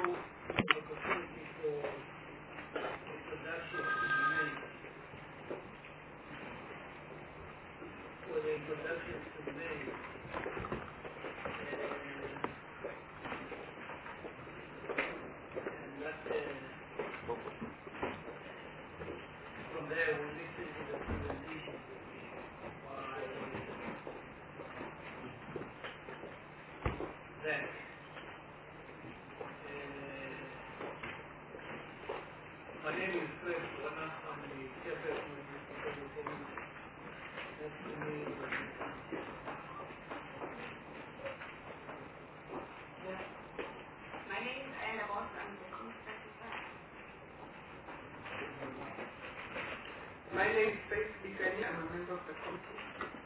opportunity for introductions to be made, for the introductions to be made. And that, from there we listen to the presentation by Zach. My name is Fred Wana. I'm the chairperson of this proposal committee. Next to me is My name is Anna Boss. I'm the chief secretary. My name is Faith Bikani. I'm a member of the committee.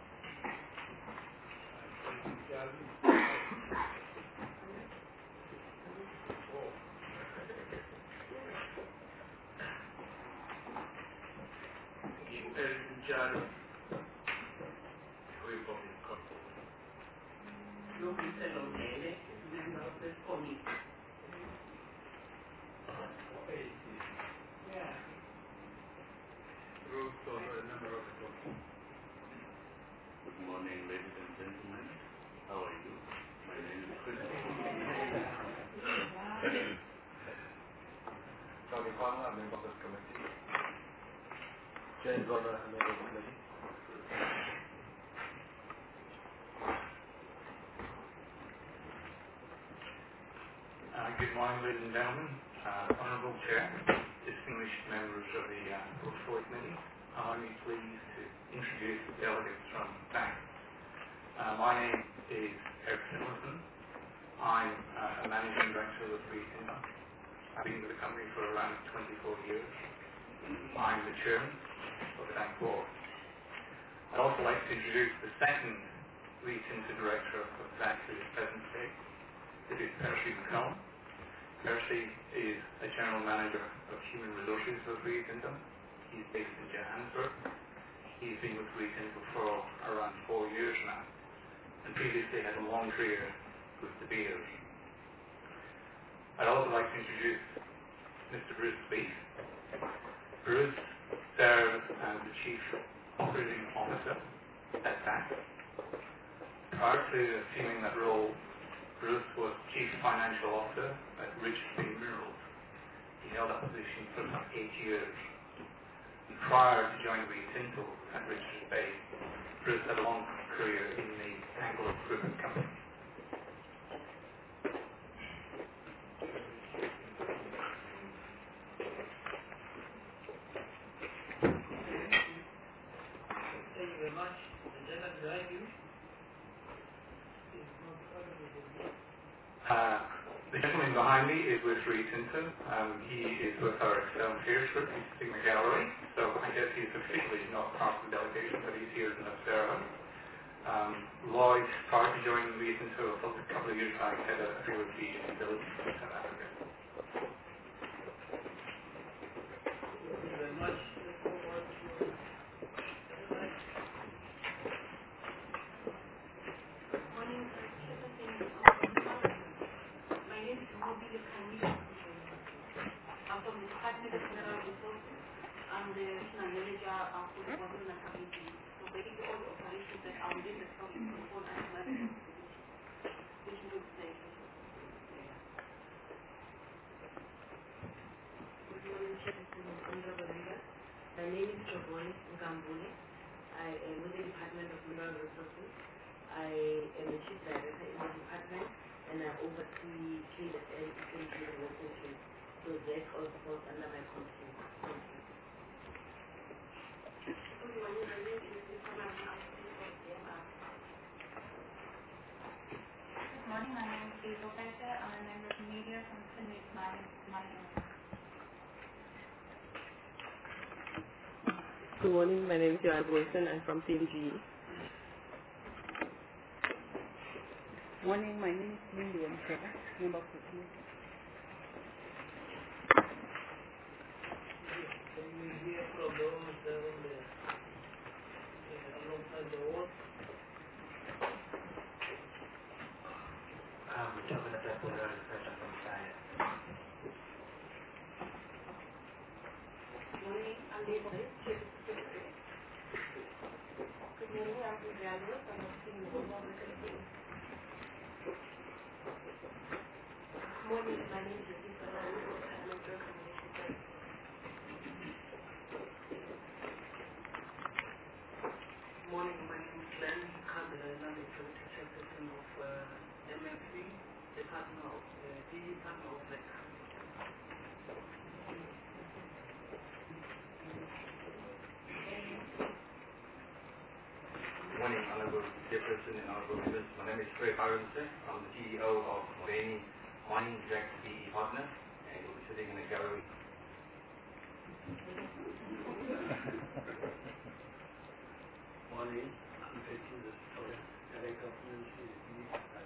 Luis Elonele, member of this committee. Yeah. Bruce, also a member of the committee. Good morning, ladies and gentlemen. How are you? My name is Chris. Tony Palmer, a member of this committee. James Bonner, a member of the committee. Good morning, ladies and gentlemen. Honourable Chair, distinguished members of the Portfolio Committee, I'm pleased to introduce the delegates from BAC. My name is Eric Singleton. I'm a managing director of the Income. I've been with the company for around 24 years. I'm the chairman of the bank board. I'd also like to introduce the second Income director of BAC who is present today. It is Percy McCollum. Percy is a general manager of human resources of Income. He's based in Johannesburg. He's been with Income for around 4 years now, and previously had a long career with De Beers. I'd also like to introduce Mr. Bruce Speed. Bruce serves as the Chief Operating Officer at BAC. Prior to assuming that role, Bruce was Chief Financial Officer at Richards Bay Minerals. He held that position for about 8 years. And prior to joining Rio Tinto at Richards Bay, Bruce had a long career in the Anglo Group of companies. Thank you very much. The gentleman behind you is not part of the board. The gentleman behind me is with Rio Tinto. He is with our external affairs group, he's sitting in the gallery, so I guess he's officially not part of the delegation, but he's here as an observer. Lloyd, prior to joining Rio Tinto a couple of years back, had a career with Beach Utilities in South Africa. Thank you very much. Let's move on to gentlemen. Morning, Chairperson of Income. My name is Ruby Lekani. I'm from the Department of Mineral Resources. I'm the regional manager for the Bottom Committee. So basically all the operations that are within the company fall under my responsibility, which includes safety. Good morning, Chairperson and honorable members. My name is Jobone Ngambule. I am with the Department of Mineral Resources. I am the Chief Director in the department, and I oversee trade and Eastern Trade and Western Trade. So that also falls under my control. Thank you. Good morning, my name is Nicole. I'm from DMR. Good morning, my name is Hazel Becker. I'm a member of media from Finnish Management. Good morning, my name is Joanne Wilson. I'm from CMG. Morning, my name is Lindy Mkeba, member of the committee. Can we hear from those there on the alongside the wall? We're talking about the Good morning, I'm Viviana. I'm a senior member of the committee. Good morning, my name is Lisa Lalu, Department of Community Services. Good morning, my name is Glenn Kandela, I'm the Executive Chairperson of MMC, the partner of REC. Good morning, Honorable Chairperson and Honorable Members. My name is Craig Aronson. I'm the CEO of Mulvaney Mining Jack PE Partner, and we'll be sitting in the gallery. Morning, I'm Betty Victoria, Director of Ministry.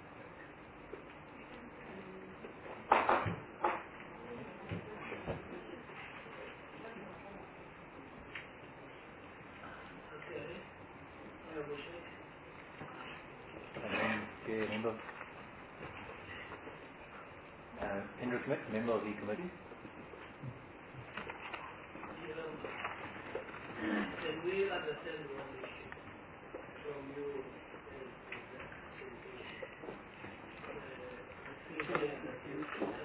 Chair, member. Hendrik Smith, member of the committee. Can we understand one issue from you as the presentation? That you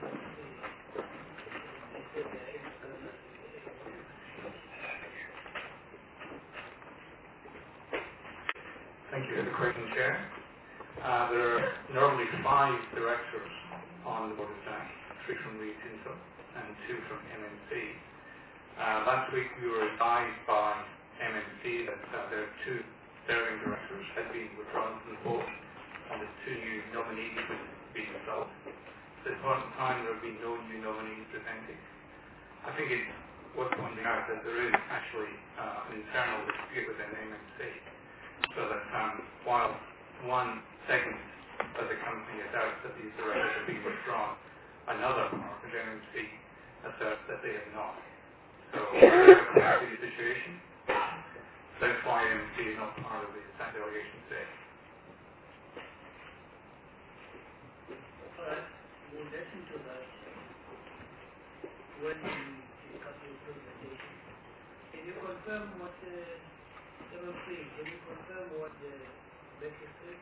Thank you for the question, Chair. There are normally 5 directors on the board of DAC, 3 from Rio Tinto and 2 from MMC. Last week we were advised by MMC that their 2 serving directors had been withdrawn from the board and the 2 new nominees would be resolved. At this point in time there will be no new nominees presented. I think it's worth pointing out that there is actually an internal dispute within MMC, so that while one segment of the company asserts that these directors have been withdrawn, another part of MMC asserts that they have not. So we're aware of the situation. That's why MMC is not part of the delegation today. Alright, in addition to that, when we discuss your presentation, can you confirm what MMC, can you confirm what the record says?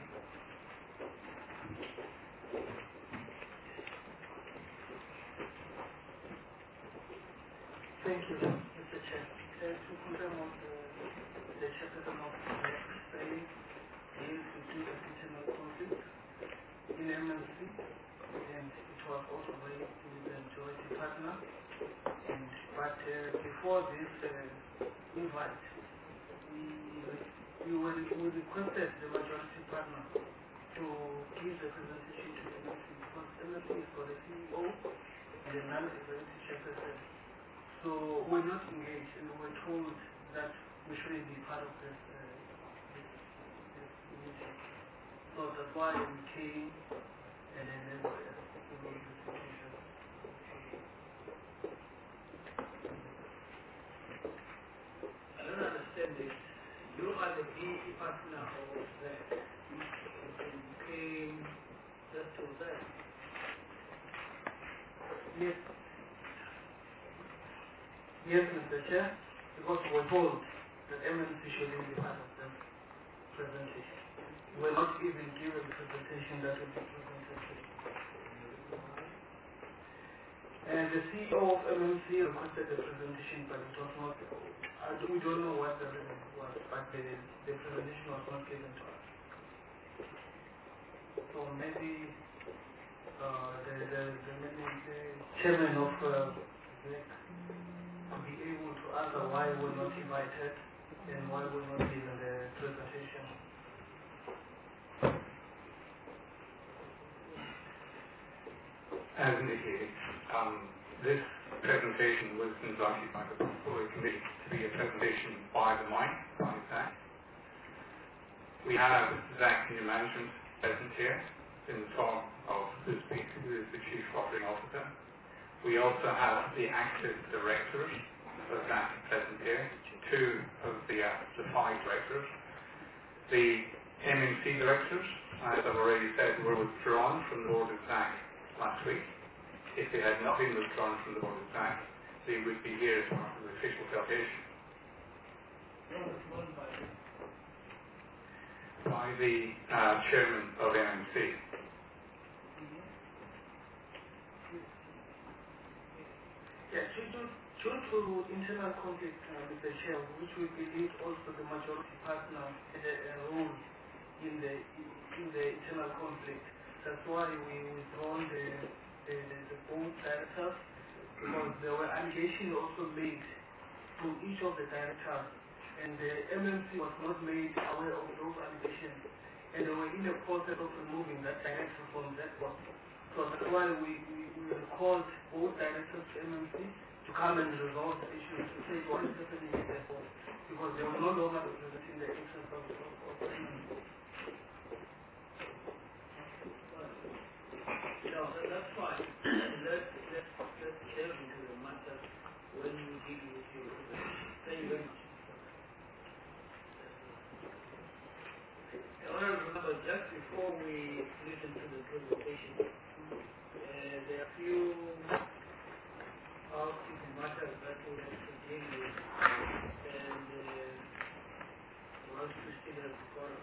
Thank you, Mr. Chair. To confirm what the Chairperson of the NEC is saying, is to do a internal conflict in MMC, and it was also raised with the majority partner. But before this invite, we requested the majority partner to give the presentation to MMC, because MMC is for the CEO and the non-executive chairperson. So we're not engaged, and we're told that we shouldn't be part of this meeting. So that's why we came, and then we wrote the situation. I don't understand this. You are the BE partner of that, and you came just to that. Yes. Yes, Mr. Chair, because we're told that MMC shouldn't be part of the presentation. We're not even given the presentation that will be presented today. And the CEO of MMC requested the presentation, but it was not, we don't know what the reason was, but the presentation was not given to us. So maybe the chairman of NEC could be able to answer why we're not invited and why we're not given the presentation. As indicated, this presentation was invited by the portfolio committee to be a presentation by the mine, by ZAC. We have ZAC Senior Management present here in the form of who is the Chief Operating Officer. We also have the active directors of ZAC present here, 2 of the 5 directors. The MMC directors, as I've already said, were withdrawn from the board of ZAC last week. If they had not been withdrawn from the board of ZAC, they would be here as part of the official delegation. By the chairman of NMC. Yeah, due to internal conflict with the chair, which we believe also the majority partner had a role in the internal conflict. That's why we withdrawn the board directors, because there were allegations also made to each of the directors, and the MMC was not made aware of those allegations, and they were in the process of removing that director from that board. So that's why we recalled both directors to MMC to come and resolve the issue, to say what is happening in their board, because they were no longer representing the interests of MMC. No, that's fine. Let's delve into the matter when we deal with you. Thank you very much. However, remember, just before we listen to the presentation, there are a few housekeeping matters that we have to deal with, and once we still have to follow.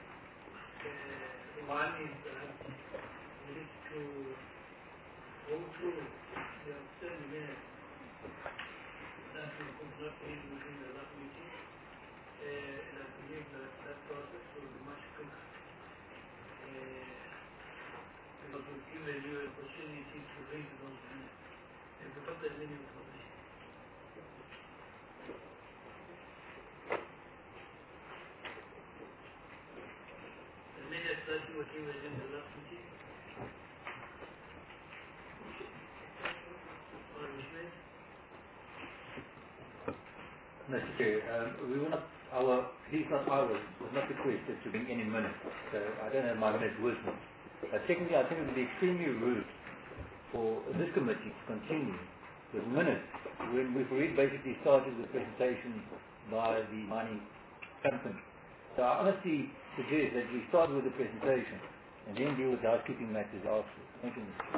One is that we need to go through the outstanding minutes that we could not read within the last meeting, and I believe that process will be much quicker, because we've given you an opportunity to read those minutes and to put them in your position. The minutes that you were given in the last meeting, Mr. Chair, we were not, he's not ours, was not requested to bring any minutes, so I don't have my minutes with me. Secondly, I think it would be extremely rude for this committee to continue with minutes when we've already basically started the presentation by the mining company. So I honestly suggest that we start with the presentation and then deal with the housekeeping matters after. Thank you, Mr. Chair.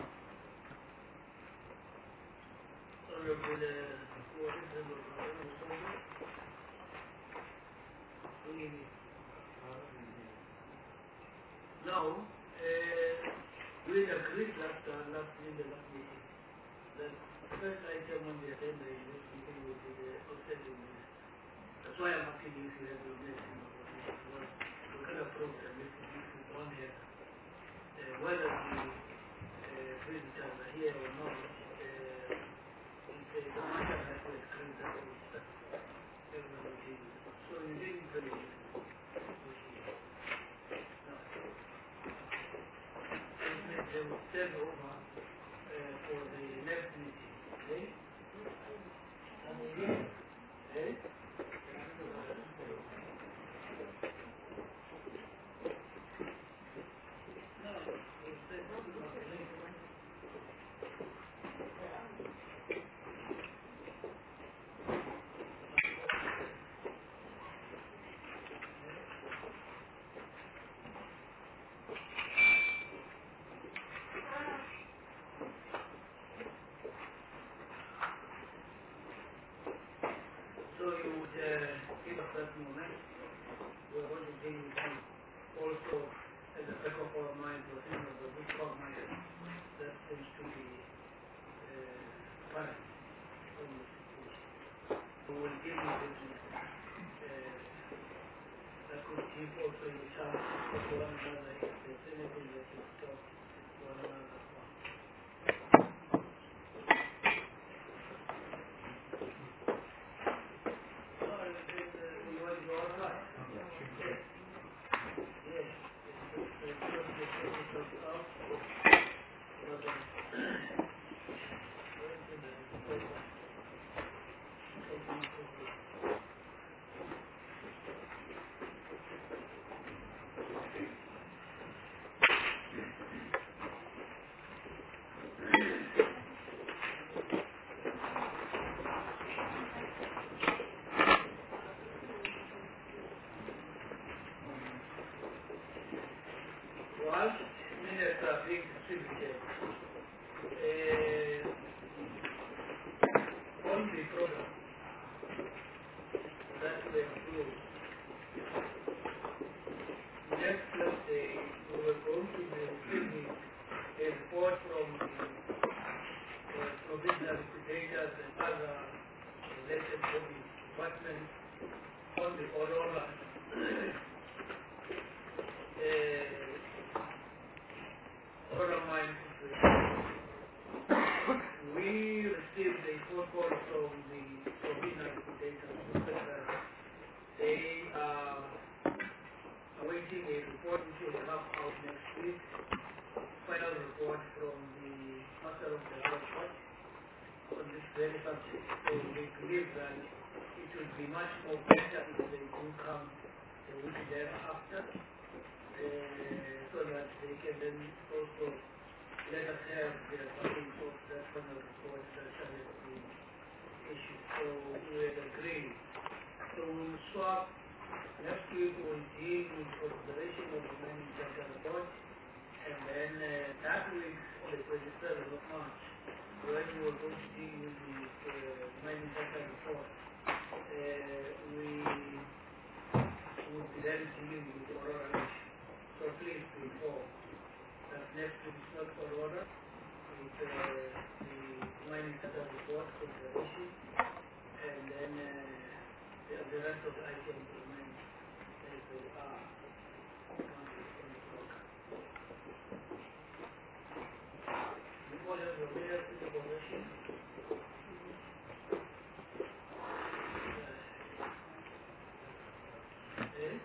Now, we agreed last meeting that the first item on the agenda in this meeting will be the outstanding minutes. That's why I'm asking you if you have your minutes in your position, because we can approach them if we don't have whether the visitors are here or not. It's a matter that we agreed that we start every meeting. So you didn't very well. They will stand over for the next meeting. Okay? Okay? So you would give us that moment. We're going to deal with you. Also, at the back of our mind, we're thinking of the root cause matter. That seems to be apparent from the situation. We will give you this moment. That could give also you a chance to talk to one another if there's anything that you talk to one another about. Once minutes are being distributed, on provisional liquidators and other related body departments on the Aurora. Aurora mine situation. We received a phone call from the provisional liquidators who said that they are awaiting a report which will come out next week, final report from the Master of the Report on this very subject. So we believe that it will be much more better if they do come a week thereafter, so that they can then also let us have the findings of that final report that has been issued. So we had agreed. So we'll swap. Next week we'll deal with consideration of the mining sector report, and then that week on the 27th of March, when we were going to deal with the mining sector report, we would be then dealing with the Aurora issue. So please be informed that next week is not Aurora, it's the mining sector report consideration, and then the rest of the items remain as they are currently on the program. Before that, the mayor is the position. Yes.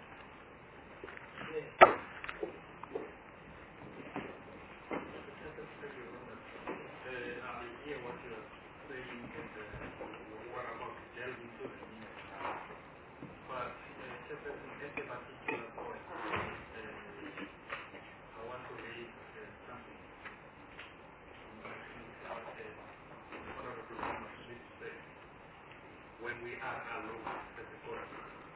I hear what you're saying and what about delving into the minutes now. But just at a particular point, I want to raise something about Honorable Member Smith said, when we are alone as a forum.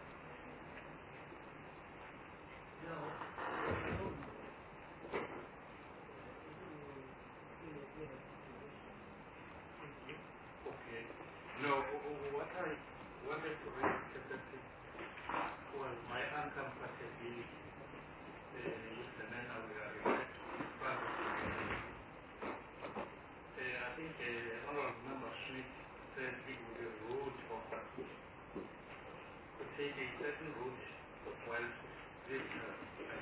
No. Okay. No, what I wanted to raise was my uncomfortability with the manner we are in front of the I think Honorable Member Smith said it would be rude of us to take a certain route while visitors.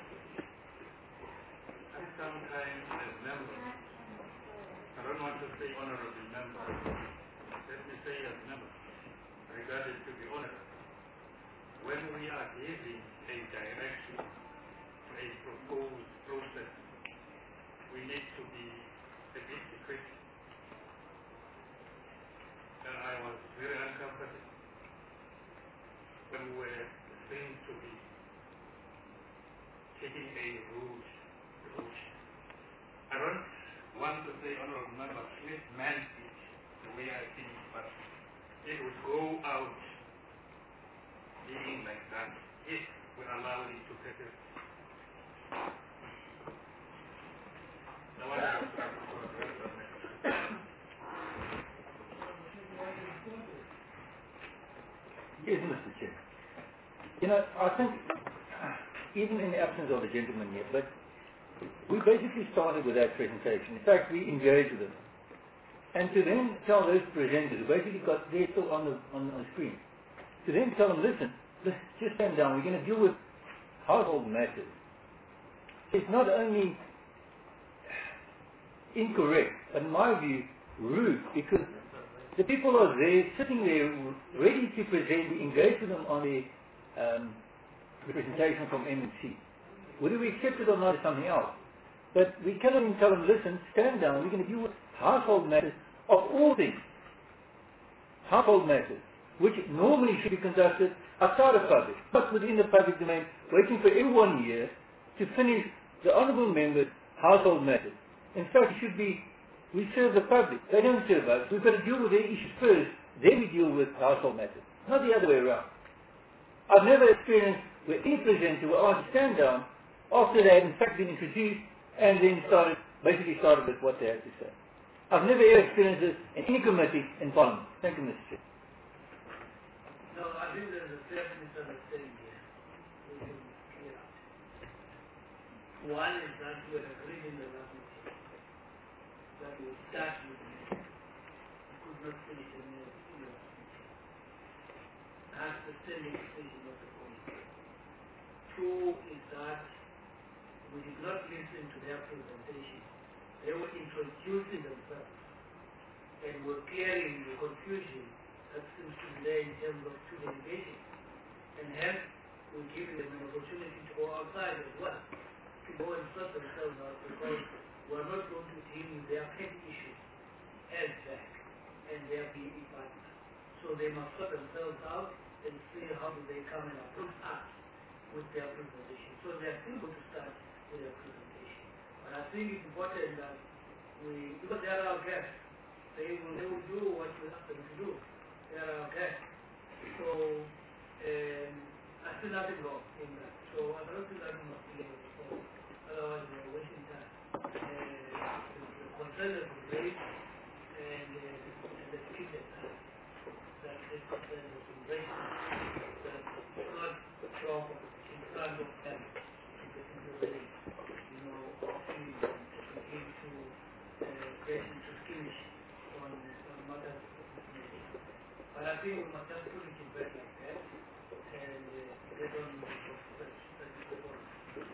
I think sometimes as members, I don't want to say honorable members, let me say as members, regarded to be honorable. When we are giving a direction to a proposed process, we need to be a bit secretive. And I was very uncomfortable when we were seen to be taking a route. I don't want to say Honorable Member Smith meant it the way I think, but it would go out being like that if we allow it to take it. I want to address that. Yes, Mr. Chair. You know, I think, even in the absence of the gentleman here, but we basically started with that presentation. In fact, we engaged with them. And to then tell those presenters, who basically got there still on the screen, to then tell them, listen, let's just stand down, we're going to deal with household matters. It's not only incorrect, but in my view, rude, because the people are there, sitting there, ready to present. We engage with them on the presentation from MNC. Whether we accept it or not is something else. But we cannot even tell them, listen, stand down, we're going to deal with household matters of all things. Household matters, which normally should be conducted outside of public, but within the public domain, waiting for everyone here to finish the honourable member's household matters. In fact, it should be, we serve the public, they don't serve us. We've got to deal with their issues first, then we deal with household matters, not the other way around. I've never experienced where any presenter will ask to stand down after they had in fact been introduced and then basically started with what they had to say. I've never ever experienced this in any committee in Parliament. Thank you, Mr. Chair. No, I think there's a fair misunderstanding here. We can clear up. One is that we agreed in the last meeting that we start with the meeting. outstanding extension of the policy. Two is that we did not listen to their presentation. They were introducing themselves and were clearing the confusion that seems to be there in terms of student engagement. And hence, we give them an opportunity to go outside as well, to go and sort themselves out, because we are not going to deal with their petty issues as back and their BE partners. So they must sort themselves out and see how do they come and approach us with their presentation. So they are still going to start with their presentation. But I think it's important that because they are our guests, they will do what we ask them to do. They are our guests. So I see nothing wrong in that. So I don't think that we must be able to solve. Otherwise we are wasting time. The concern that we raised and the feedback that this concern has been raised, that it's not proper in front of them to get into the, feelings and to begin to get into skills on matters of this nature. But I think we must just put it in bed like that and get on with the process. That is the point.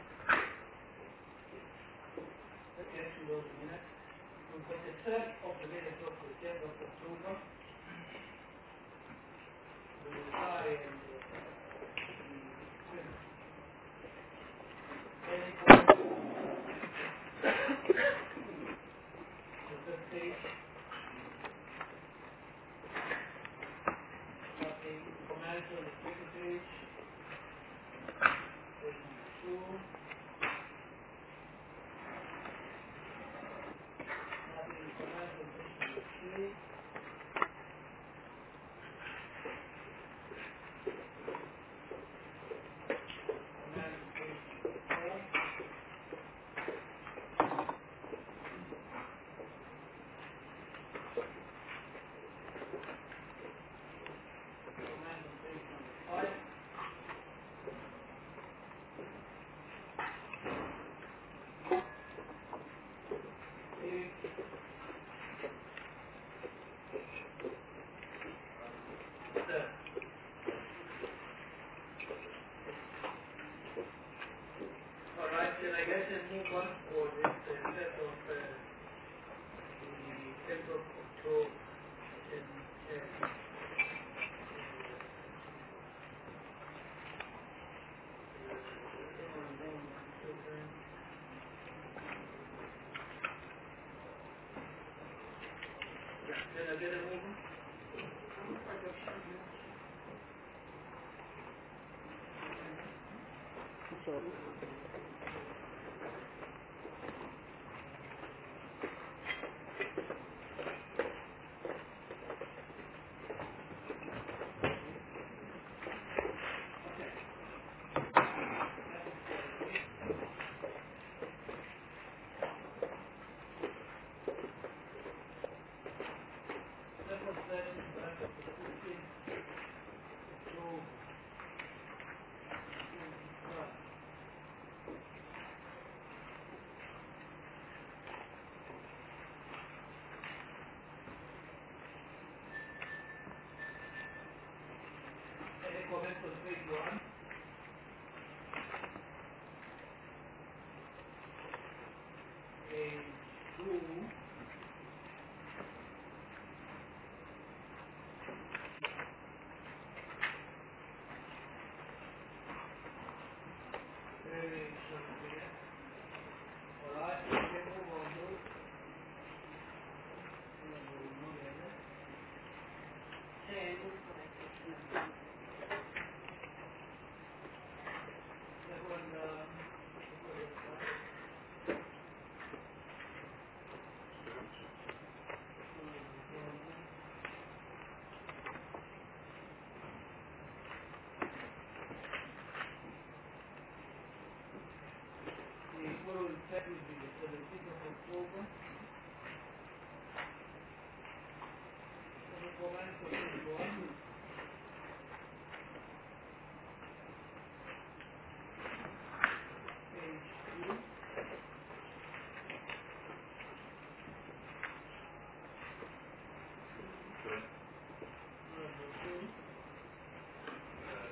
Let's get to those minutes. We've got the third of the minutes of the 10th of October. The reply and any comments? The third page. Nothing. Comments on the second page. Page number 2. Nothing. Comments on page number 3. Comments on page 1. Page 2. Very short here. Alright, we can move on to that will be the 17th of October. Any comments on page 1? Page 2. Number 2.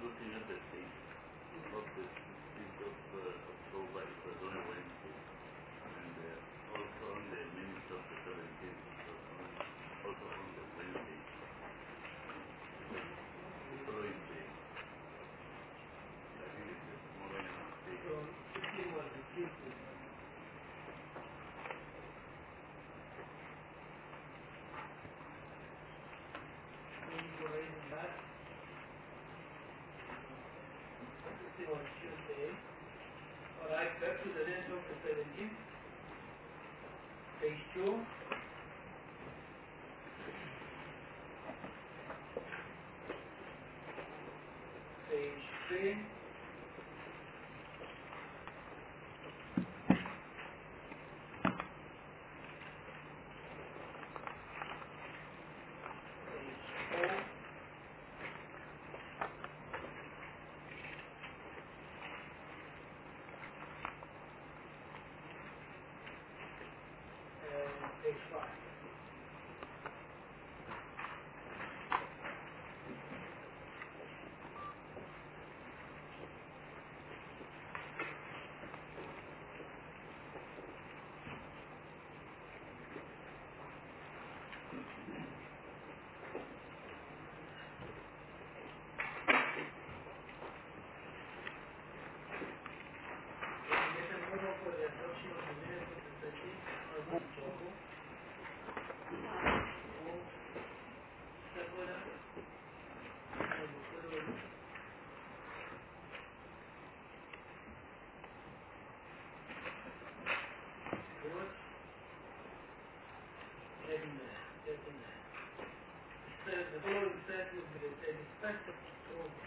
looking at the date of the 16th of October, it was on a Wednesday, and also on the minutes of the 17th, it was also on the Wednesday, the following day. I think it's a small mistake. So 16 was the Tuesday. Maybe for raising that. 16 was Tuesday. Alright, back to the list of the 17th. Page 2. Page 3. Page 5. For the adoption of the minutes of the 13th, Honorable Joko. Second, Honorable Kudu. Good. Getting there. The following set will be the 31st of October.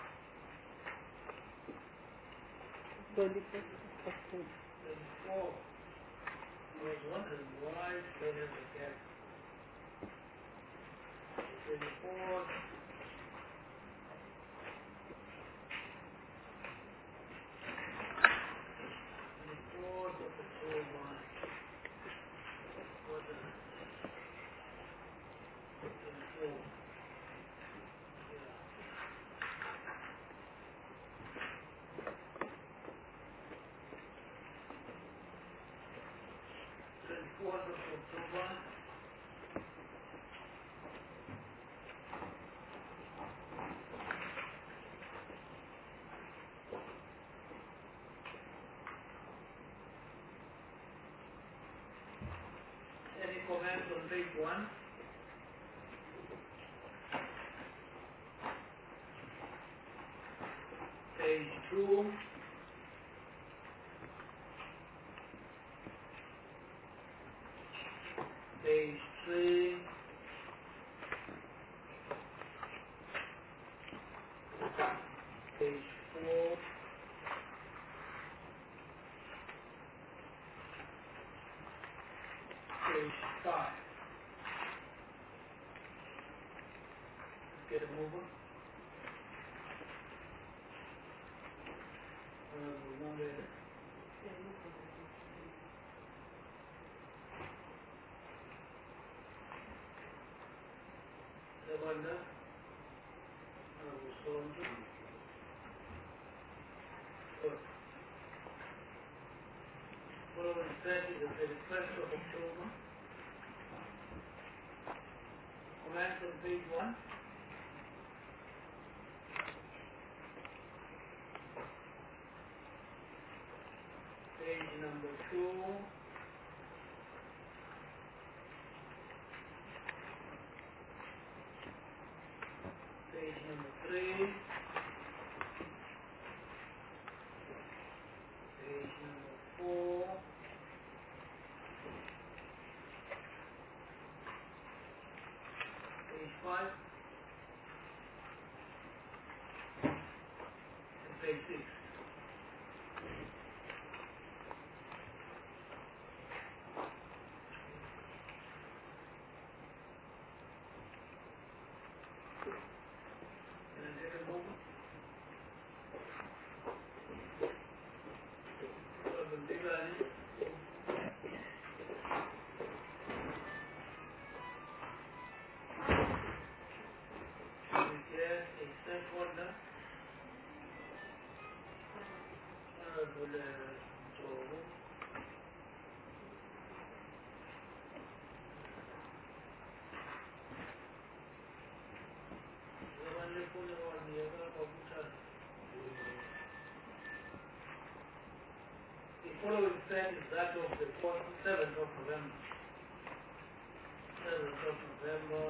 21st of October. 24. I was wondering why they have a gap. 24th. 24th of October. What the? 24. Yeah. 24th of October. Any comments on page 1? Page 2. Page 3. Page 4. Page 5. Let's get it moving. Number Lavanda. Solomon. Good. Following set is the 31st of October. Comments on page 1. Page number 2. Page number 3. Page number 4. Page 5. And page 6. Can I get a moment? Yes, a stakeholder. Honorable Joe. The following thread is that of the 7th of November. 7th of November.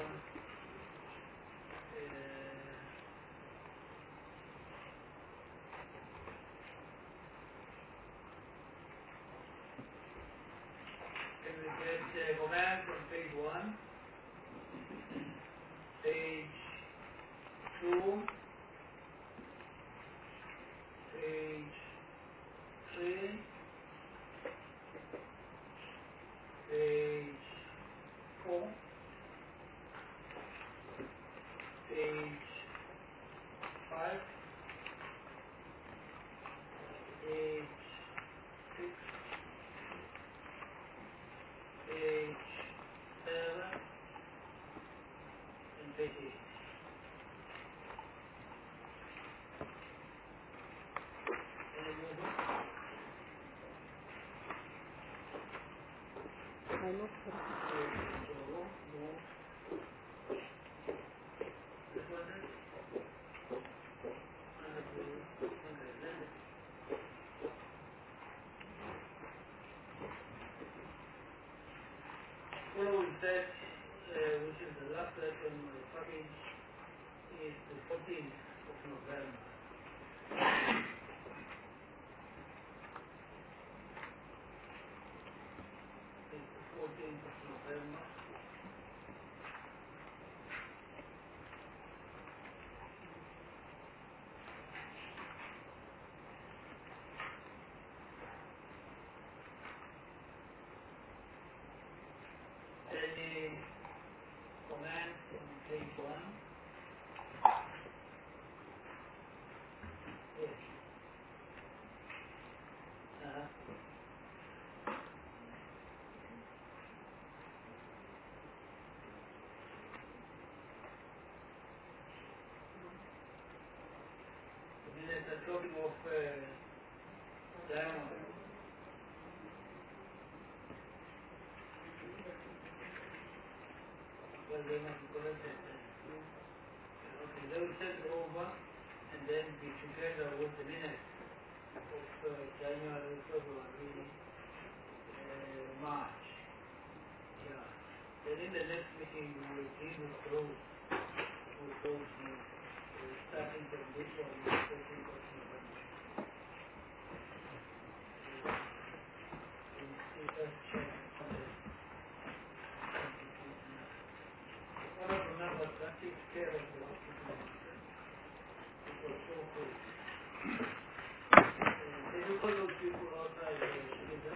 Can we get commands on page 1, page 2, page 3, page 4, page 5, page 6, page 7, and page 8. Any movement? I look for No. This one is? Following that, which is the last set on my package, is the 14th of November. It's the 14th of November. Any comments on page 1? Yes. The minutes are talking of diamond. Well, they must be corrected. Okay, they will send over and then be together with the minutes of January, February, March. Yeah. Then in the next meeting we will deal with those minutes, starting from this one, the 13th of November. Let's check one of the numbers that takes care of the hospital. It was so good. Did you call those people outside the together?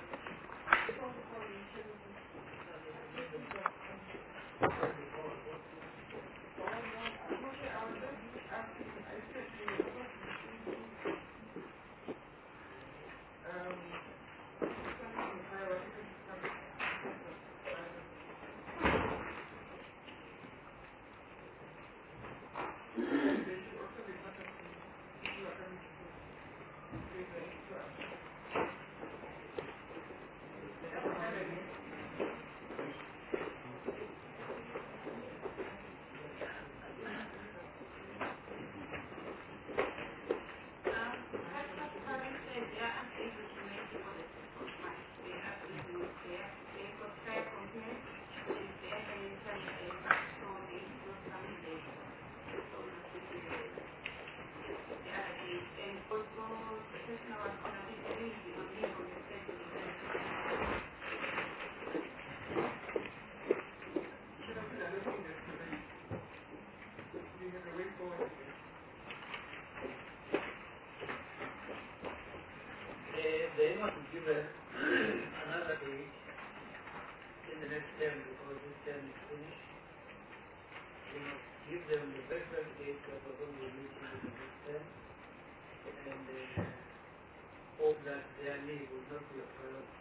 They must give another date in the next term because this term is finished. You must give them the best date that we're going to be meeting in the next term and hope that their need will not be a priority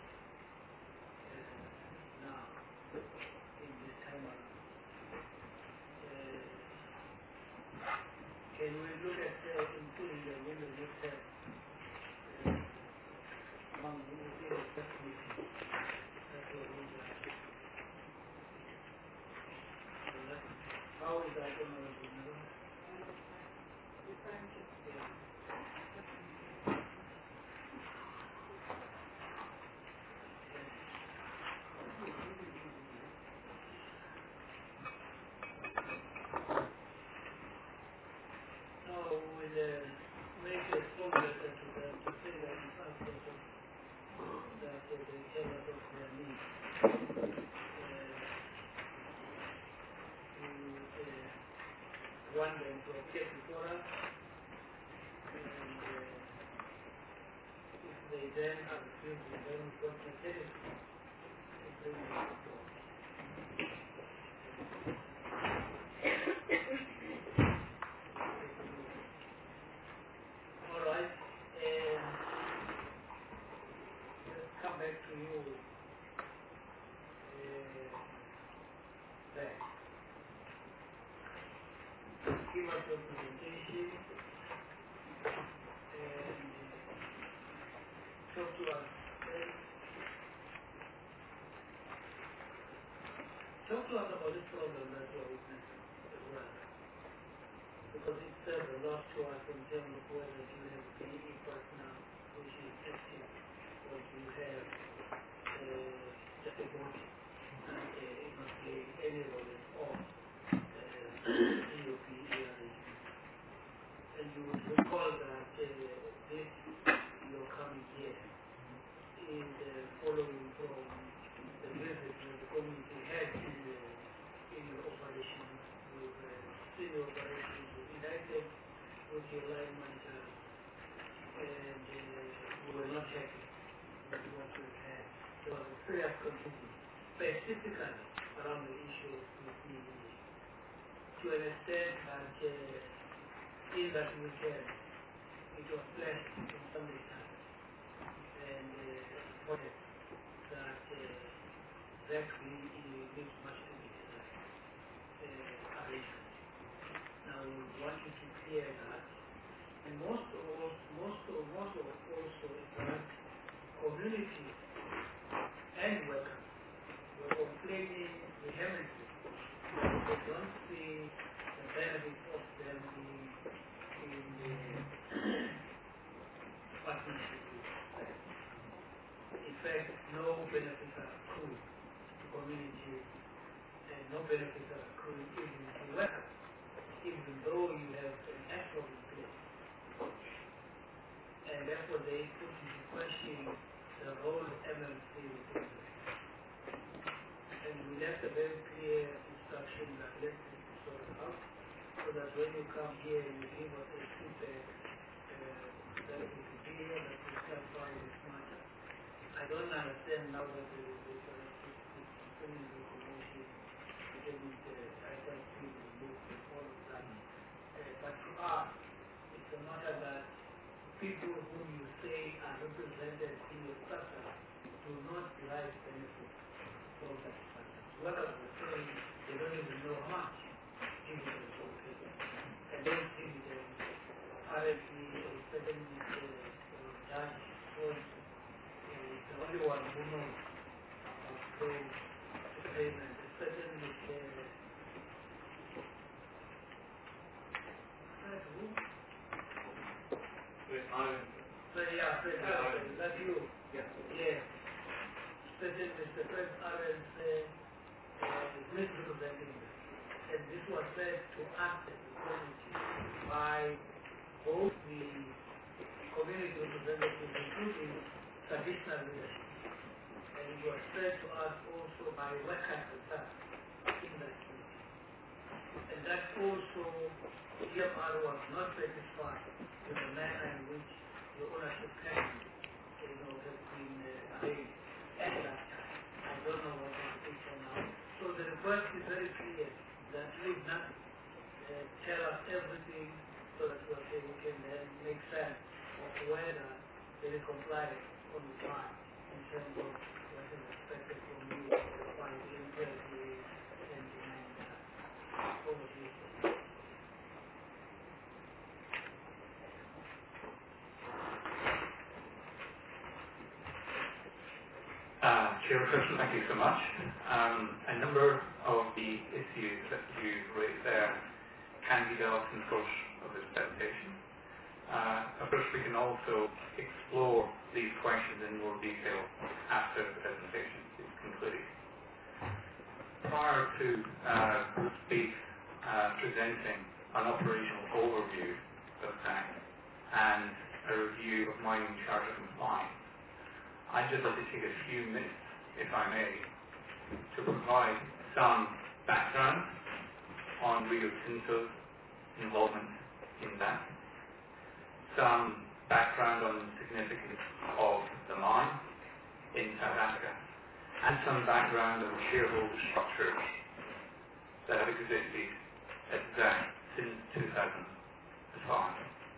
now in this time around. Can we look at including them in the next term? on in the first meeting. That's what we got. So that's, how is that going to be? Yeah. No, we'll make a full letter to them to say that it's unprocessed, that they tell us of their needs. We want them to appear before us, and if they then are refusing, then we've got mechanism to bring them before. All right, let's come back to you. Back. Give us your presentation and talk to us. Talk to us about this problem that you are witnessing as well. Because it says a lot to us in terms of whether you have PE personnel which is active or you have just a body and it must be anybody at all. EOP, and you would recall that this your coming here is following from the visit that the community had in your operations with senior operations with United, with your line manager, and we were not happy with what we had. There was a serious confusion, specifically around the issue of the to an extent that in that weekend it was flashed in Sunday time and reported that that really needs much to be arrangement. Now we want you to clear that, and most also is that community and workers were complaining vehemently that they don't see the benefits of them being in the partnership with them. In fact, no benefits are accrued to community and no benefits are accrued even to workers, even though you have an effort in place. And therefore they put into question the role of MLC within this. And we left a very clear instruction that let's sort it out, so that when you come here and you give us a feedback, that it will be here, that we clarify this matter. I don't understand now that there is a concerning the commotion, against ISIP removed and all of that. But to us, it's a matter that people whom you say are represented in your structure do not derive benefit from that structure. What I was saying, they don't even know how much dividends will pay. And those dividends, apparently, a certain judge was the only one who knows of those payments, especially that's you. Yeah. Yes. Especially Mr. Fred Arens is misrepresenting this. And this was said to us as a community by both the community representatives, including traditional leadership. And it was said to us also by workers themselves in that community. And that also, EMR was not satisfied with the manner in which the ownership can has been arranged at that time. I don't know what is the picture now. So the request is very clear that leave nothing. Tell us everything so that we can then make sense of whether there is compliance on the part in terms of what is expected from you by the NPLPA and over to you. Chairperson, thank you so much. A number of the issues that you raised there can be dealt in the course of this presentation. Of course, we can also explore these questions in more detail after the presentation is concluded. Prior to Bruce Beef presenting an operational overview of TAC and a review of mining charter compliance, I'd just like to take a few minutes, if I may, to provide some background on Rio Tinto's involvement in that, some background on the significance of the mine in South Africa, and some background on the shareholder structures that have existed at ZAC since 2005.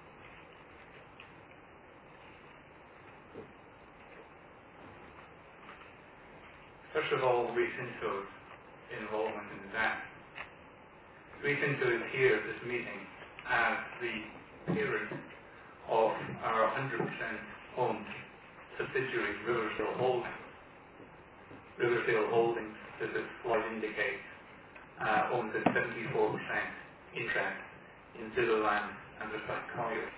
First of all, Rio Tinto's involvement in ZAC. Rio Tinto is here at this meeting as the parent of our 100% owned subsidiary, Riversdale Holdings. Riversdale Holdings, as this slide indicates, owns a 74% interest in Zululand and Recycling Colliery.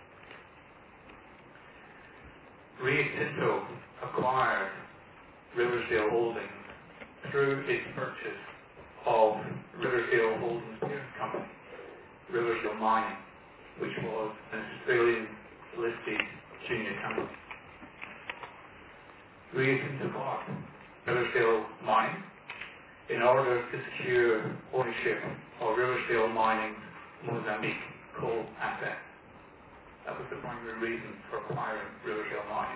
Rio Tinto acquired Riversdale Holdings through its purchase of Riversdale Holdings parent company, Riversdale Mining, which was an Australian listed junior company. Rio Tinto bought Riversdale Mining in order to secure ownership of Riversdale Mining's Mozambique coal assets. That was the primary reason for acquiring Riversdale Mining.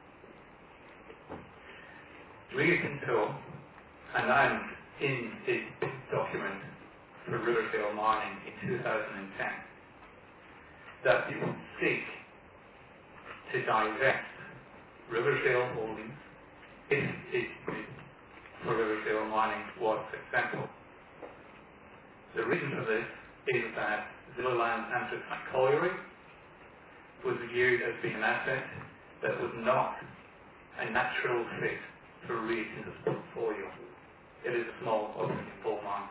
Rio Tinto announced in its document for Riversdale Mining in 2010 that it would seek to divest Riversdale Holdings if its bid for Riversdale Mining was successful. The reason for this is that Zululand Anthracite Colliery was viewed as being an asset that was not a natural fit for Rio Tinto's portfolio. It is a small operating coal mine.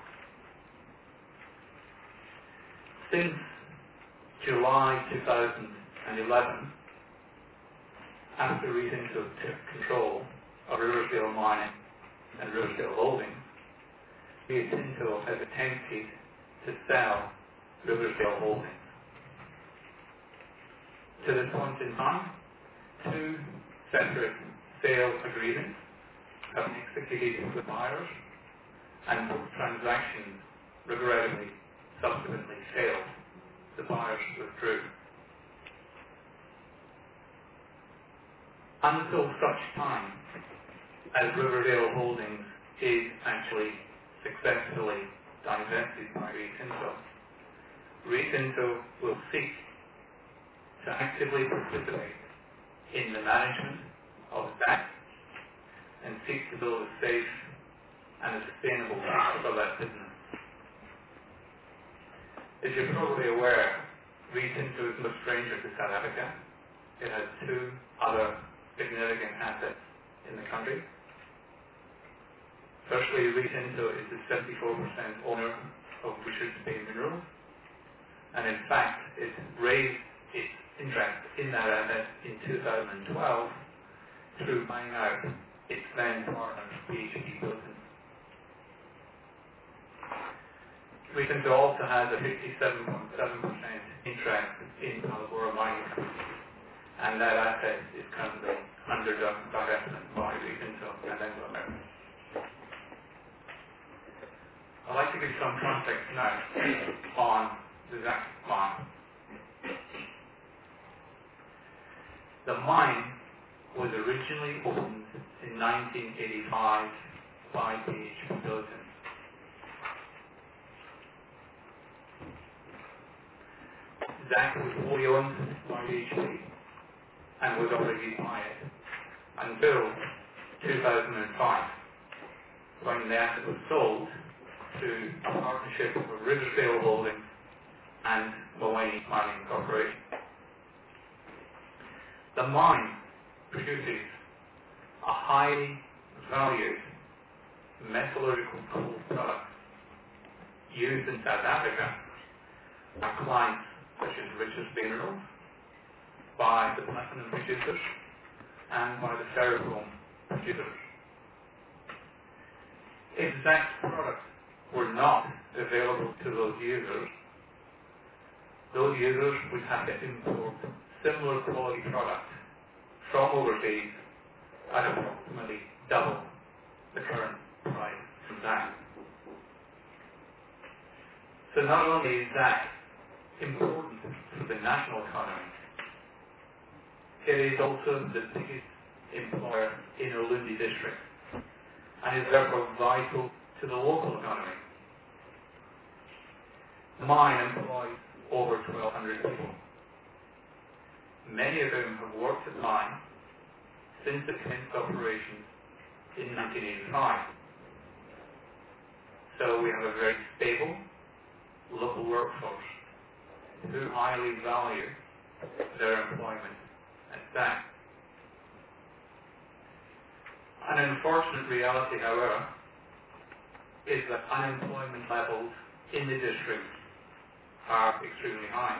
Since July 2011, after Rio Tinto took control of Riversdale Mining and Riversdale Holdings, Rio Tinto has attempted to sell Riversdale Holdings. To this point in time, 2 separate sale agreements have been executed with buyers, and both transactions regrettably subsequently failed. The buyers withdrew. Until such time as Riversdale Holdings is actually successfully divested by Rio Tinto, Rio Tinto will seek to actively participate in the management of that and seek to build a safe and a sustainable future for that business. As you're probably aware, Rio Tinto is no stranger to South Africa. It has 2 other significant assets in the country. Firstly, Rio Tinto is the 74% owner of Richards Bay Minerals, and in fact, it raised its interest in that asset in 2012 through buying out its then partner, BHP Billiton. Rio Tinto also has a 57.7% interest in Palabora Mining Company, and that asset is currently under divestment by Rio Tinto and Anglo American. I'd like to give some context now on the ZAC mine. The mine was originally opened in 1985 by BHP Billiton. ZAC was wholly owned by BHP and was already by it until 2005, when the asset was sold to a partnership of Riversdale Holdings and Moani Mining Corporation. The mine produces a highly valued metallurgical coal products used in South Africa by clients such as Richards Minerals, by the platinum producers, and by the ferrochrome producers. If ZAC's products were not available to those users would have to import similar quality products from overseas at approximately double the current price from ZAC. So not only is ZAC important for the national economy, it is also the biggest employer in Ulundi district and is therefore vital to the local economy. The mine employs over 1,200 people, many of whom have worked at the mine since it commenced operations in 1985. So we have a very stable local workforce who highly value their employment at ZAC. An unfortunate reality, however, is that unemployment levels in the district are extremely high.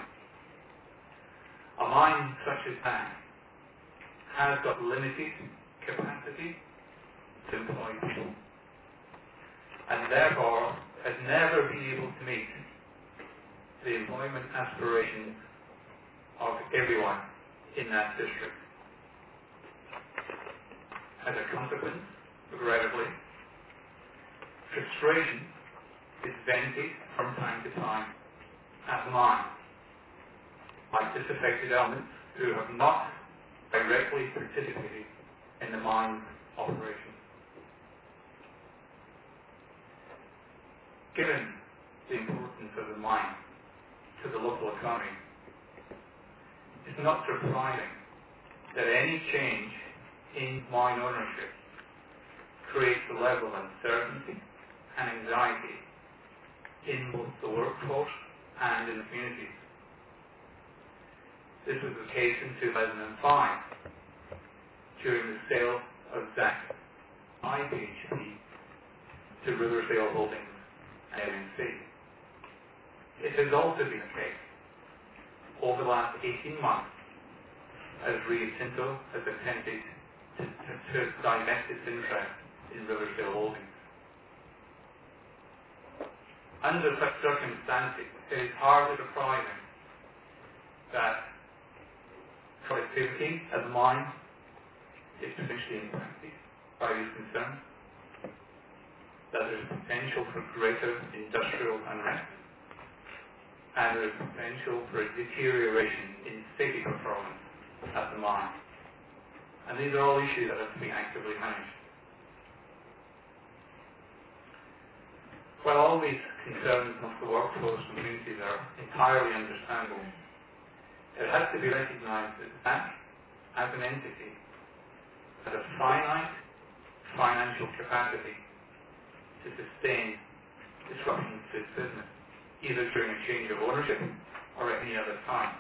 A mine such as ZAC has got limited capacity to employ people, and therefore has never been able to meet the employment aspirations of everyone in that district. As a consequence, regrettably, frustration is vented from time to time at the mine by disaffected elements who have not directly participated in the mine's operations. Given the importance of the mine to the local economy, it's not surprising that any change in mine ownership creates a level of uncertainty and anxiety in both the workforce and in the communities. This was the case in 2005 during the sale of ZAC by BHP to Riversdale Holdings and LNC. It has also been the case over the last 18 months as Rio Tinto has attempted to divest its interest in Riversdale Holdings. Under such circumstances, it is hardly surprising that productivity at the mine is potentially impacted by these concerns, that there is potential for greater industrial unrest, and there is potential for a deterioration in safety performance at the mine. And these are all issues that have to be actively managed. While all these concerns amongst the workforce and communities are entirely understandable, it has to be recognised that ZAC, as an entity, has a finite financial capacity to sustain disruptions to its business, either during a change of ownership or at any other time.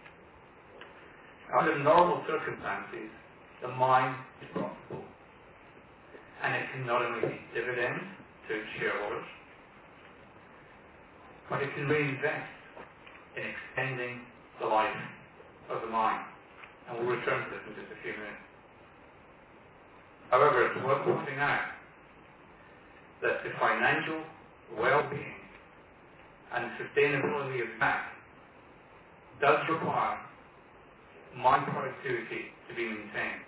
Under normal circumstances, the mine is profitable, and it can not only pay dividends to its shareholders, but it can reinvest in extending the life of the mine. And we'll return to this in just a few minutes. However, it's worth pointing out that the financial well-being and sustainability of ZAC does require mine productivity to be maintained.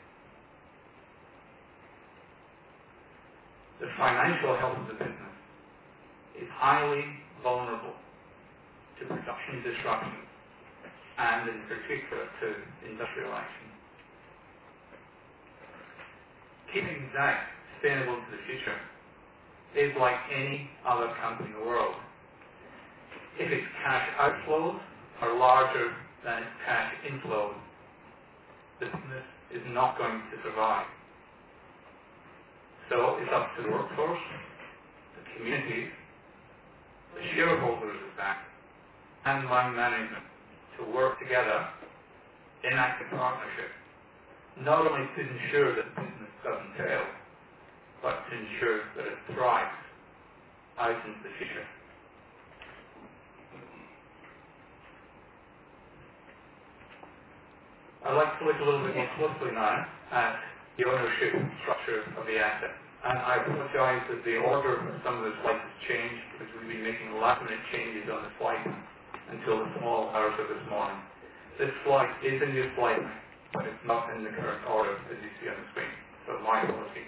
The financial health of the business is highly vulnerable to production disruptions and in particular to industrial action. Keeping ZAC sustainable to the future is like any other company in the world. If its cash outflows are larger than its cash inflows, the business is not going to survive. So it's up to the workforce, the communities, the shareholders of ZAC, and mine management to work together in active partnership, not only to ensure that the business doesn't fail, but to ensure that it thrives out into the future. I'd like to look a little bit more closely now at the ownership structure of the asset. And I apologize that the order of some of the slides has changed because we've been making last-minute changes on the slide until the small hours of this morning. This slide is in your slide, but it's not in the current order as you see on the screen. So my apologies.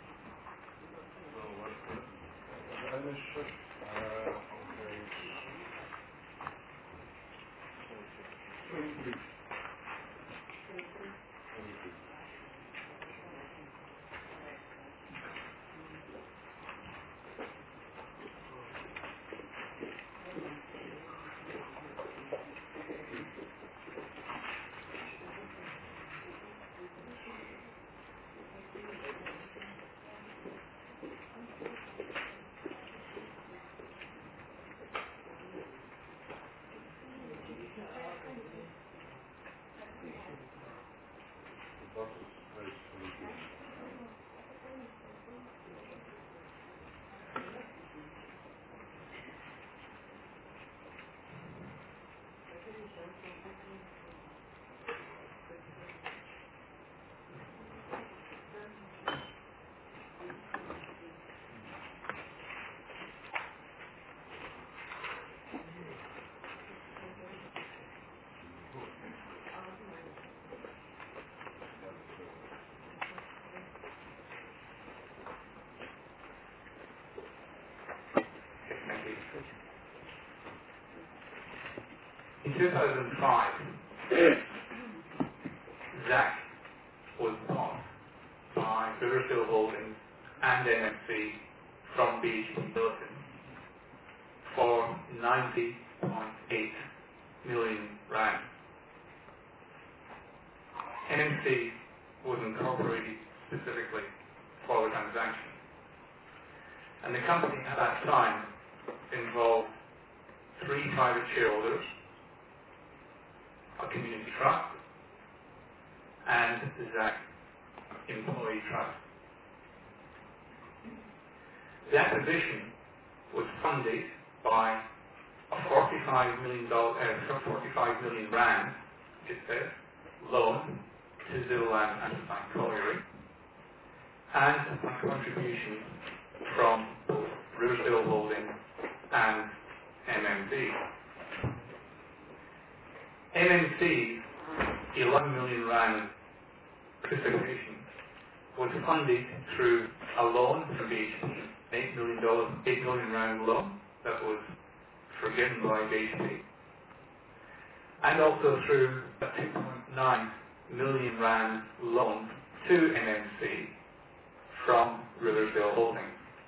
In 2005, ZAC was bought by Riverfield Holdings and MMC from BHP Billiton for 90.8 million rand. MMC was incorporated specifically for the transaction. And the company at that time involved 3 private shareholders, a community trust, and the ZAC Employee Trust. The acquisition was funded by a 45 million rand, it says, loan to Zululand Anthracite Colliery, and a contribution from both Riverfield Holdings and MMC. MMC's 11 million rand participation was funded through a loan from BHP, $8 million rand loan that was forgiven by BHP, and also through a 2.9 million rand loan to MMC from Riverfield Holdings.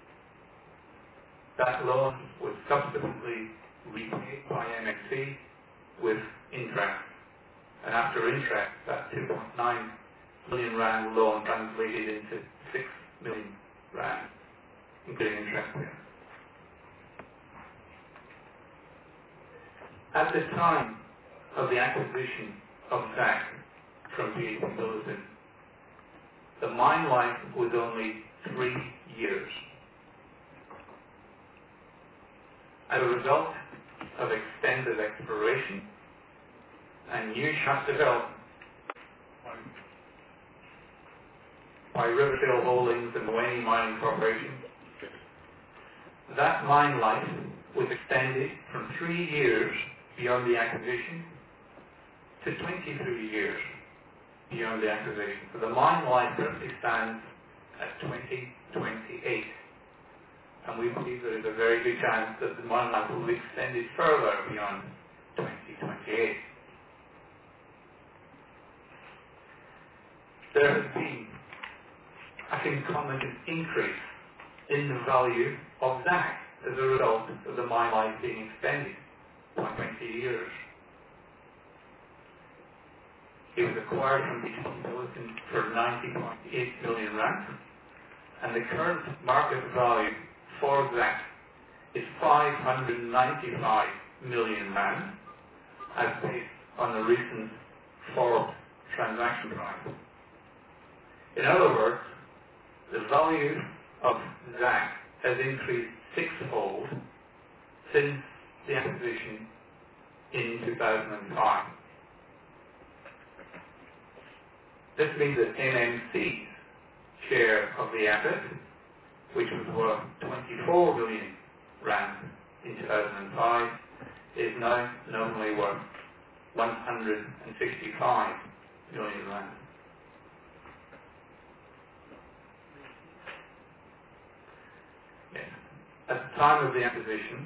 That loan was subsequently repaid by MMC with interest. And after interest, that 2.9 million rand loan translated into 6 million rand, including interest payments. At the time of the acquisition of ZAC from BHP Billiton, the mine life was only 3 years. As a result of extended exploration and new shaft development by Riverfield Holdings and Moeni Mining Corporation, that mine life was extended from 3 years beyond the acquisition to 23 years beyond the acquisition. So the mine life currently stands at 2028. And we believe there is a very good chance that the mine life will be extended further beyond 2028. There has been a concomitant increase in the value of ZAC as a result of the mine life being extended by 20 years. It was acquired from BHP Billiton for 90.8 million rand, and the current market value for ZAC is 595 million rand, as based on the recent Forbes transaction price. In other words, the value of ZAC has increased sixfold since the acquisition in 2005. This means that MMC's share of the asset, which was worth 24 billion rand in 2005, is now nominally worth 165 million rand. Yes. At the time of the acquisition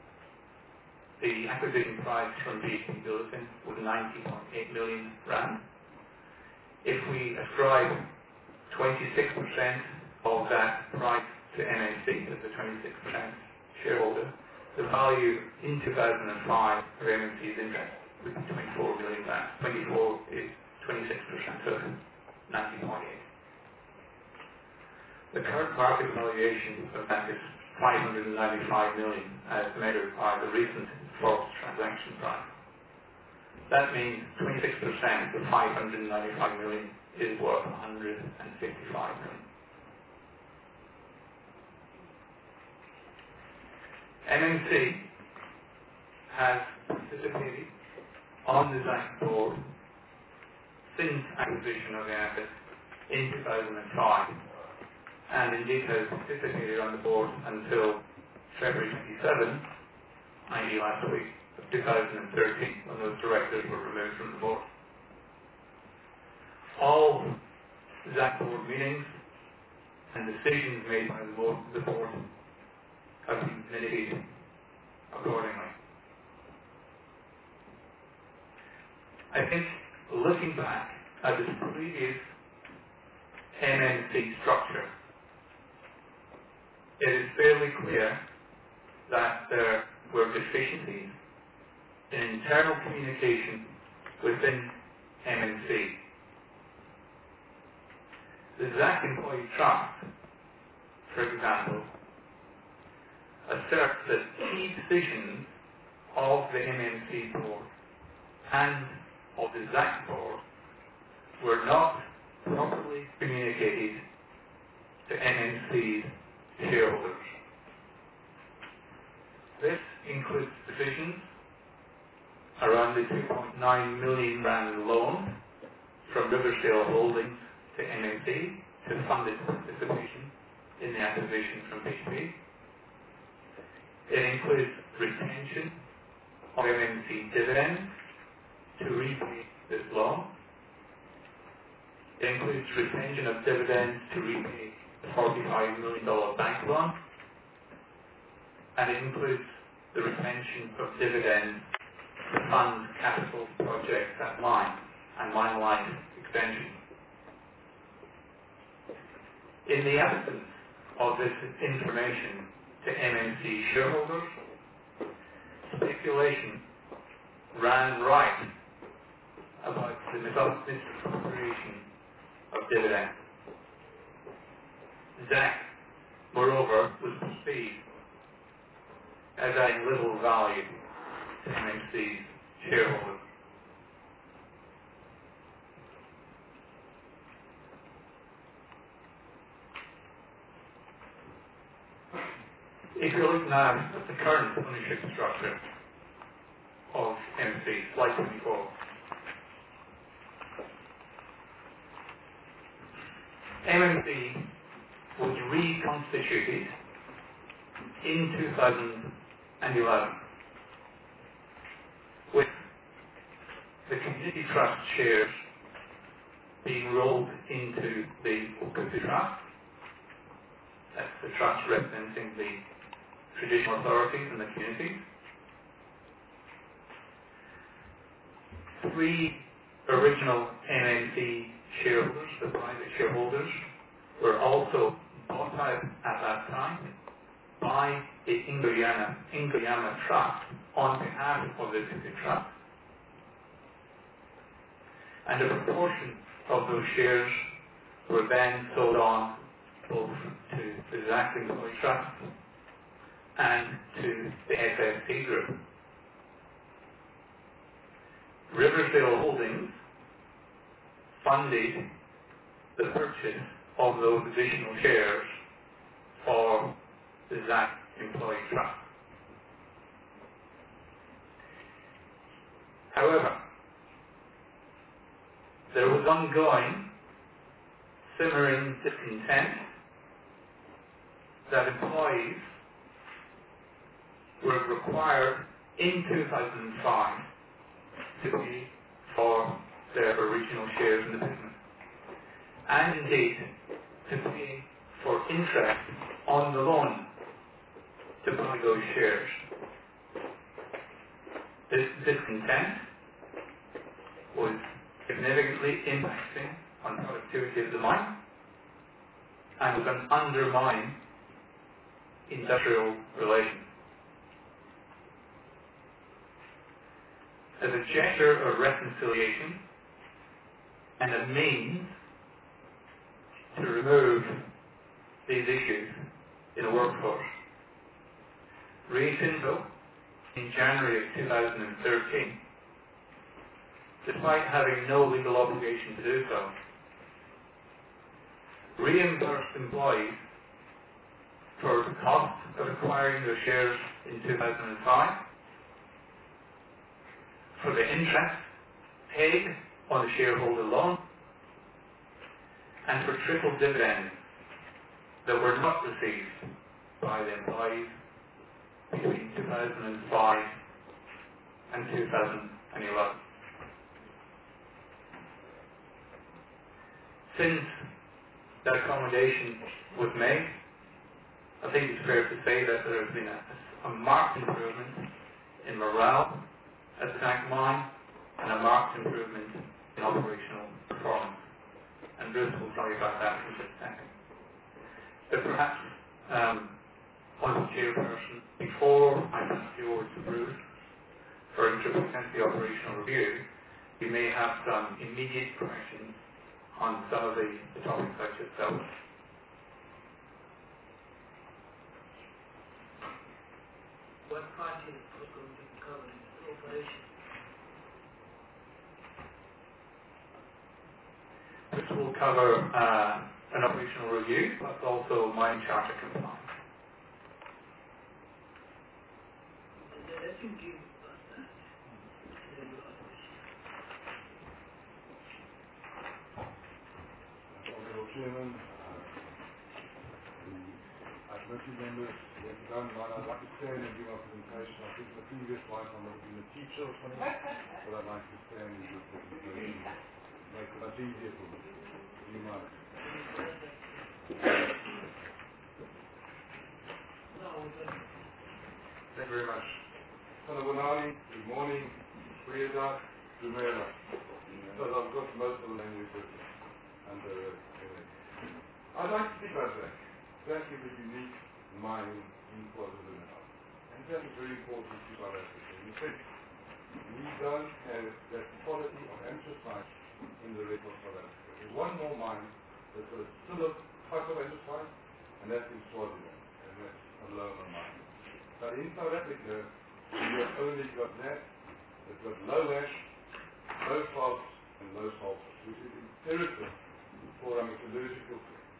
price from BHP Billiton was 90.8 million rand. If we ascribe 26% of that price to MMC as the 26% shareholder, the value in 2005 of MMC's interest would be 24 million rand. 24 is 26% of 90.8. The current market valuation of that is 595 million as measured by the recent Forbes transaction price. That means 26% of 595 million is worth 155 million. MMC has participated on the ZAC board since acquisition of the asset in 2005, and indeed has participated on the board until February 27, i.e. last week, of 2013, when those directors were removed from the board. All ZAC board meetings and decisions made by the board have been mitigated accordingly. I think looking back at the previous MMC structure, it is fairly clear that there were deficiencies in internal communication within MMC. The ZAC Employee Trust, for example, asserts that key decisions of the MMC board and of the ZAC board were not properly communicated to MMC's shareholders. This includes decisions around the 2.9 million rand loan from Riversdale Holdings to MMC to fund its participation in the acquisition from BHP. It includes retention of MMC dividends to repay this loan. It includes retention of dividends to repay the $45 million bank loan. And it includes the retention of dividends to fund capital projects at mine and mine life extension. In the absence of this information to MMC shareholders, speculation ran riot about the misappropriation of dividends. ZAC, moreover, was perceived as adding little value to MMC's shareholders. If you look now at the current ownership structure of MMC, slide 24, MMC was reconstituted in 2011 with the community trust shares being rolled into the Okutu Trust. That's the trust representing the traditional authorities and the communities. 3 original MMC shareholders, the private shareholders, were also bought out at that time by the Inguyama Trust on behalf of the Okutu Trust. And a proportion of those shares were then sold on both to the ZAC Employee Trust and to the FFC Group. Riversdale Holdings funded the purchase of those additional shares for the ZAC Employee Trust. However, there was ongoing simmering discontent that employees were required in 2005 to pay for their original shares in the business, and indeed to pay for interest on the loan to buy those shares. This discontent was significantly impacting on productivity of the mine and was an undermining industrial relations. As a gesture of reconciliation and a means to remove these issues in a workforce, Rio Tinto, in January of 2013, despite having no legal obligation to do so, reimbursed employees for the cost of acquiring their shares in 2005, for the interest paid on the shareholder loan, and for triple dividends that were not received by the employees between 2005 and 2011. Since that accommodation was made, I think it's fair to say that there has been a marked improvement in morale at the ZAC mine and a marked improvement in operational performance. And Bruce will tell you about that in just a second. But perhaps, Honourable Chairperson, before I pass you over to Bruce for him to present the operational review, you may have some immediate questions on some of the topics I just dealt with. What part is going to be covered in the operation? This will cover an operational review, but also mine charter compliance. Let him give us that. Then we'll ask questions. Honourable Chairman, the committee members, if you don't mind, I'd like to stand and give my presentation. I think in the previous life I might have been a teacher or something, but I'd like to stand and give the presentation. Make it much easier for me. Do you mind? Thank you very much. Honourable Nani, good morning. Priyadak, Dumera. So I've got most of the languages under I'd like to speak about that. That is a unique mine in KwaZulu-Natal. And that is very important to South Africa. You think we don't have that quality of anthracite in the rest of South Africa. There's one more mine that's got a similar type of anthracite, and that's in Swaziland, and that's a Loma mine. But in South Africa, we have only got that. It's got low ash, low salts, and low sulfur, which is imperative for our metallurgical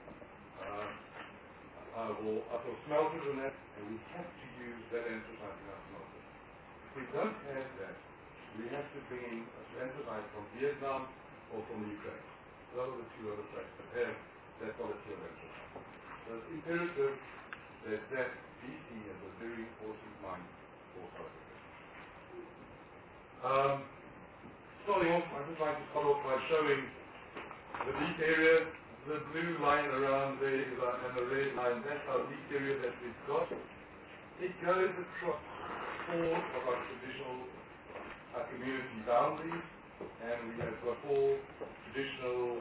our smelters and that, and we have to use that anthracite in our smelters. If we don't have that, we have to bring in anthracite from Vietnam or from the Ukraine. Those are the two other places that have that quality of anthracite. So it's imperative that that BC is a very important mine for South Africa. Starting off, I'd just like to start off by showing the deep area. The blue line around there and the red line, that's our deep area that we've got. It goes across four of our traditional community boundaries, and we have got four traditional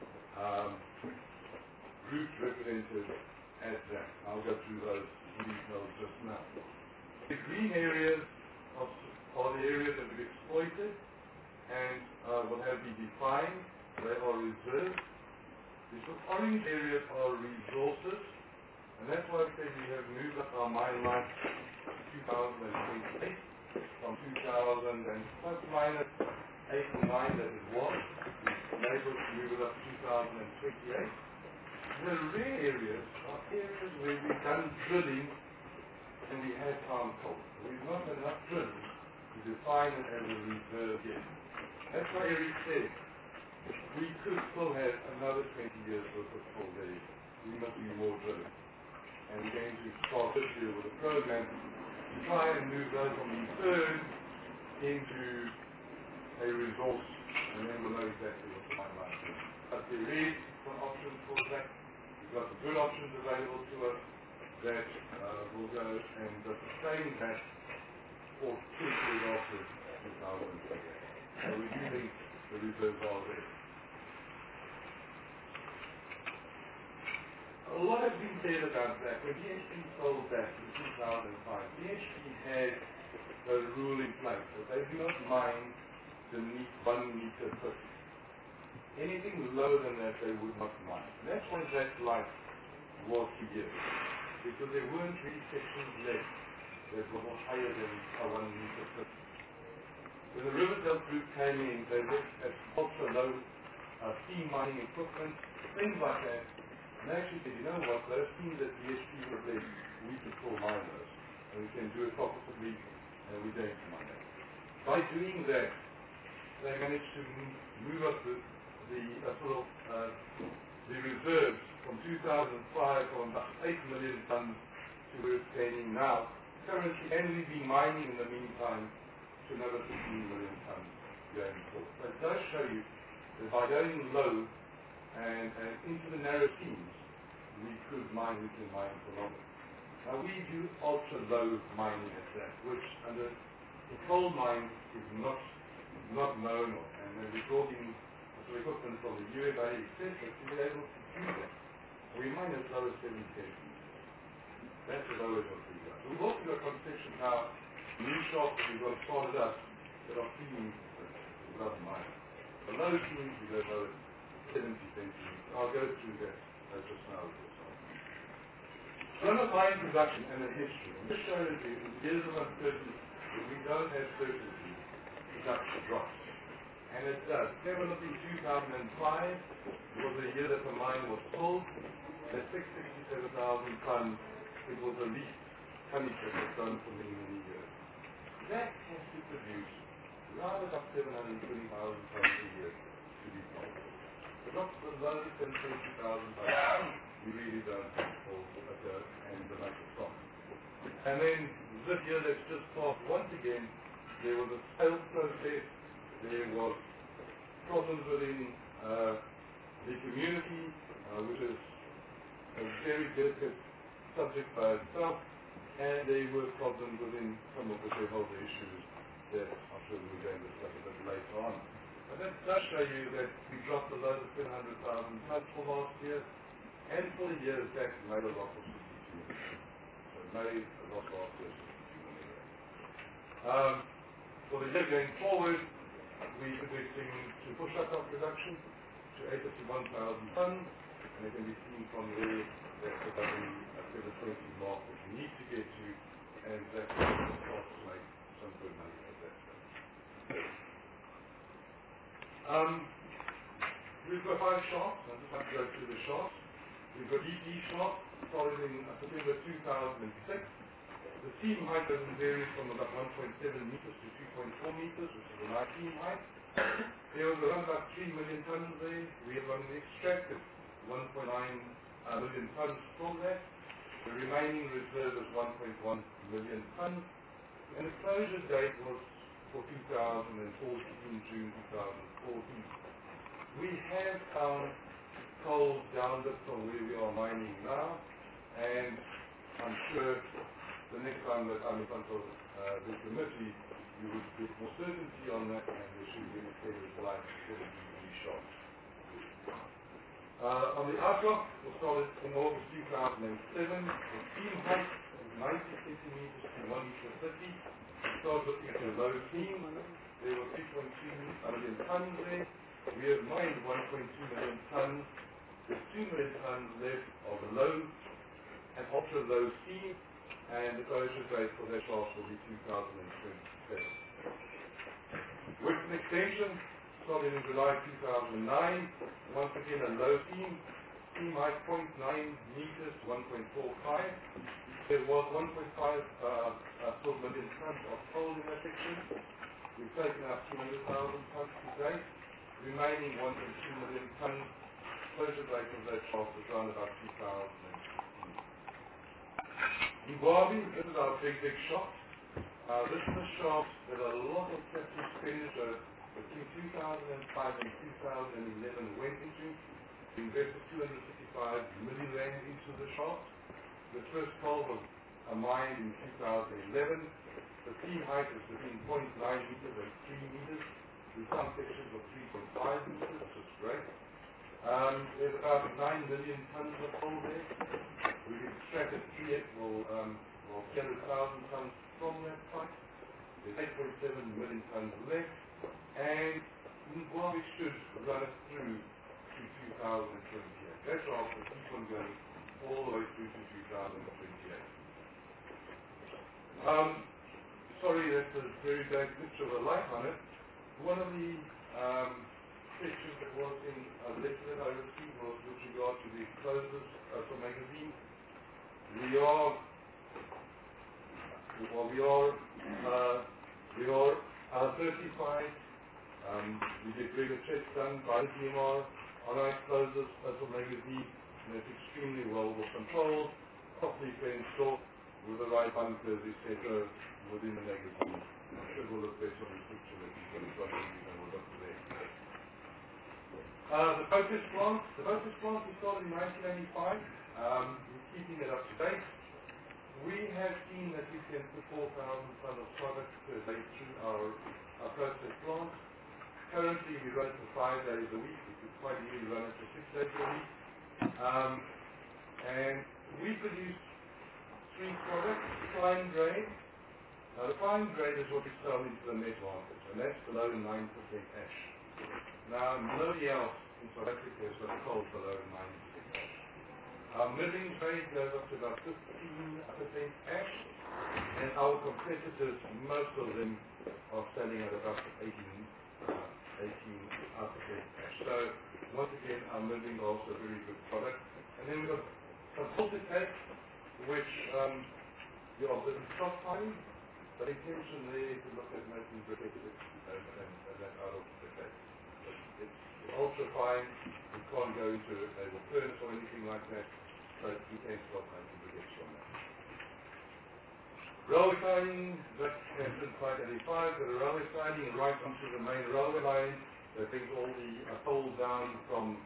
groups represented as that. I'll go through those in detail just now. The green areas are the areas that we've exploited and will have been defined. They are reserved. These orange areas are resources, and that's why I say we have moved up our mine life to 2028 from 2000 and plus minus 8 or 9 that it was. We've been able to move it up to 2028. The rare areas are areas where we've done drilling and we have found coal. We've not done enough drilling to define it as a reserve yet. That's why Eric said we could still have another 20 years worth of coal there. We must do more drilling. And we're going to start this year with a program to try and move those from reserve into a resource, and then we'll know exactly what the timeline is. But there is some options for that. We've got some good options available to us that will go and sustain that for 2 years after 2020. So we do think the reserves are there. A lot has been said about that. When BHP sold that in 2005, BHP had a rule in place that they do not mine beneath 1 meter 50. Anything lower than that they would not mine. And that's why that life was 2 years. Because there weren't really sections left that were higher than 1 meter 50. When the Riverdale group came in, they looked at ultra low steam mining equipment, things like that. And they actually said, you know what, those things that BHP were there, we can still mine those. And we can do it profitably, and we're going to mine that. By doing that, they managed to move up the reserves from 2005 from about 8 million tons to where it's standing now. Currently, and we've been mining in the meantime to another 15 million tons going forward. So it does show you that by going low and into the narrow seams, we can mine for longer. Now we do ultra low mining at that, which under the coal mine is not known of, and we're talking some equipment from the USA, etc., to be able to do that. We mine as low as 70 centimeters. That's the lowest of the guys. We've also got concession now, new shops we've got started up that are 3 meters above mine. The low seams we go low at 70 centimeters. I'll go through that just now. Run of mine production and the history. And this shows you in years of uncertainty, if we don't have certainty, production drops. And it does. Definitely 2005 was the year that the mine was full. At 667,000 tons, it was the least tonnage that was done for many, many years. That has to produce around about 720,000 tons a year to be sold. It drops below 720,000 tons. We really don't hold and the lack of stock. And then this year that's just passed, once again, there was a sales process, there was problems within the community, which is a very delicate subject by itself, and there were problems within some of the shareholder issues that I'm sure we're going to discuss a bit later on. But that does show you that we dropped below the 700,000 tons for last year, and for the year that made a loss of 62 million. So it made a loss last year of 62 million. For the year going forward, we're predicting to push up our production to 81,000 tons, and it can be seen from there that the 720 mark that we need to get to, and that will start to make some good money at that stage. We've got 5 shafts. I just want to go through the shafts. We've got DP shaft started in September 2006. The seam height doesn't vary from about 1.7 meters to 2.4 meters, which is a nice seam height. There was around about 3 million tons there. We have only extracted 1.9 million tons from that. The remaining reserve is 1.1 million tons. And the closure date was for 2014, June 2014. We have found coal down a bit from where we are mining now, and I'm sure the next time that I'm in front of the committee, you would get more certainty on that, and there should be a fairly light for the DP shops. On the outlook, we started in August 2007. The seam height was 90 centimeters to 1 meter 50. We started looking at the low seam. There were 3.2 million tons there. We have mined 1.2 million tons. There's 2 million tons left of the low and ultra low seam, and the closure date for that shaft will be 2027. Western extension started in July 2009. Once again, a low seam. Seam height 0.9 meters to 1.45. There was 1.5 million tons of coal in that section. We've taken out 200,000 tons to date. Remaining 1.2 million tons. Closure date of that shaft is around about 2016. Mugwabi, this is our big shaft. This is a shaft that a lot of capital expenditure between 2005 and 2011 went into. We invested 255 million rand into the shaft. The first coal was mined in 2011. The seam height is between 0.9 meters and 3 meters, with some sections of 3.5 meters, which is great. There's about 9 million tons of coal there. We've extracted 300,000 tons from that site. There's 8.7 million tons left, and Mugwabi should run it through to 2028. That's all to keep on going all the way through to 2028. Sorry, that's a very bad picture of a light on it. One of the pictures that was in a letter that I received was with regard to the closures for magazine. We are certified. We get regular checks done by the DMR on our explosives for magazine, and it's extremely well controlled, properly fenced off, with the right bunkers, etc. within the magazine. I'm sure we'll look better on the picture that you've got in front of you and we'll look there. The focus plant. The focus plant we started in 1985. We're keeping it up to date. We have seen that we can put 4,000 tons of product per day through our process plant. Currently we run it for 5 days a week. We could quite easily run it for 6 days a week. And we produce 3 products. Fine grade. Now the fine grade is what we sell into the net market, and that's below 9% ash. Now nobody else in South Africa has got coal below 9% ash. Our mid-range grade goes up to about 15% ash, and our competitors, most of them, are selling at about 18% ash. So once again, our mid-range is also a very good product. And then we've got some filter tape, which you are busy stockpiling. The intention there is to look at making briquettes and that out of the tape. It's ultra fine, you can't go into a furnace or anything like that, but you can stop making briquettes from that. Railway siding, that has been quite 85, got a railway siding right onto the main railway line that brings all the coal down from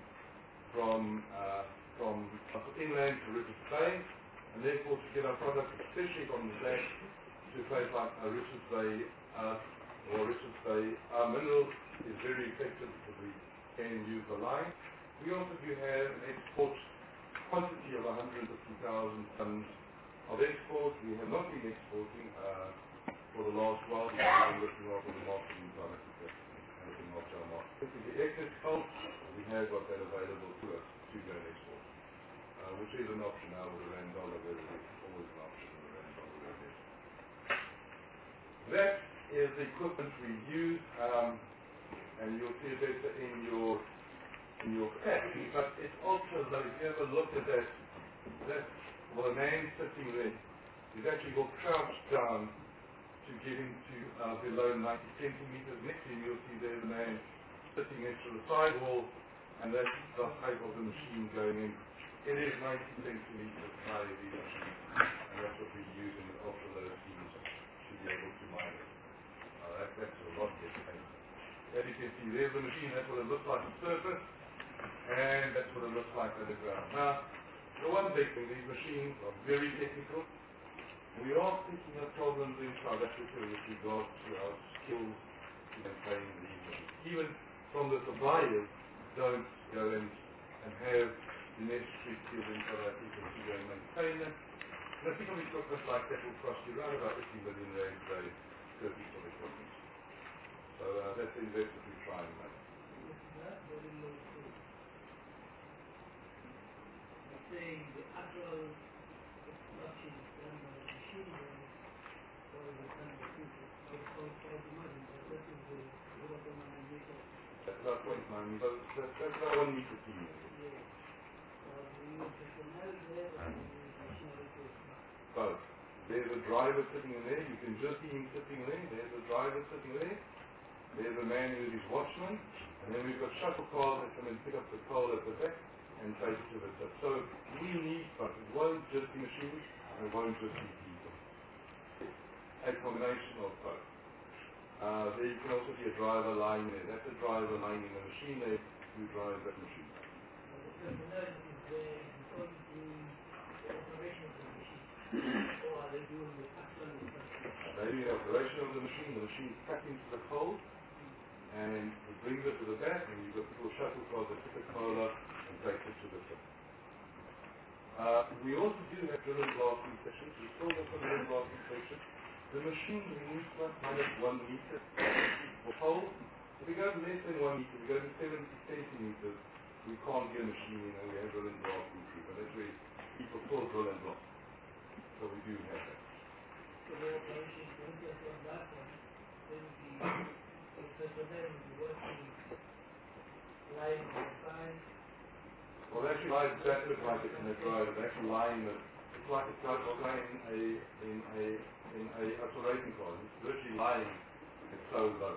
inland to Richards Bay, and therefore to get our product, especially from the back to a place like Richards Bay or Richards Bay, our mineral is very effective because we can use the line. We also do have an export quantity of 150,000 tons of export. We have not been exporting for the last while. We've been looking after the market in South Africa and looking after our market. This is the excess coal. We have got that available to us to go and export, which is an option now with the rand dollar, where it is always an option with the rand dollar where it is. That is the equipment we use, and you'll see it better in your pack. But it's also that if you ever look at that, well, the man sitting there is actually will crouch down to get into below 90 centimeters. Next to him you'll see there's a man sitting next to the sidewall, and that's the height of the machine going in. It is 90 centimeters high, the machine, and that's what we use in the ultra-low steams to be able to mine it. That's a lot of expensive. As you can see, there's the machine. That's what it looks like on the surface, and that's what it looks like underground. Now, the one big thing, these machines are very technical. We are picking up problems in South Africa with regard to our skills to maintain these machines. Even from the suppliers, don't go and have the necessary skills in South Africa to go and maintain them. And a piece of equipment like that will cost you around about 50 million rand a day per piece of equipment. So that's the investment we try and make. That's very low too. I'm saying the actual production is done by the machine or the kind of people. For the money, but that is the water management. That's about 0.9 meters. That's about 1 meter to you. Yeah. Both. There's a driver sitting in there. You can just see him sitting there. There's a driver sitting there. There's a man who is watchman. And then we've got shuttle cars that come and pick up the coal at the back and take it to the tip. So we need both. It won't just be machines, and it won't just be people. A combination of both. There you can also see a driver lying there. That's a driver lying in the machine there who drives that machine. They do the operation of the machine. The machine is packed into the coal, and it brings it to the back, and you've got little shuttle cars that pick the coal up and take it to the tip. We also do have drill and blasting sections. We still have some drill and blasting sections. The machine removes plus minus 1 meter for coal. If we go to less than 1 meter, we go to 70 centimeters, we can't get a machine in, and we have drill and blasting crew. But that's where people still drill and blast. So we do have that. So the operation is going to be on that one, then the personnel will be working lying on the side. Well, actually, that looks like it's in a drive. It's actually lying. It's like lying in a operating car. It's literally lying. It's so low.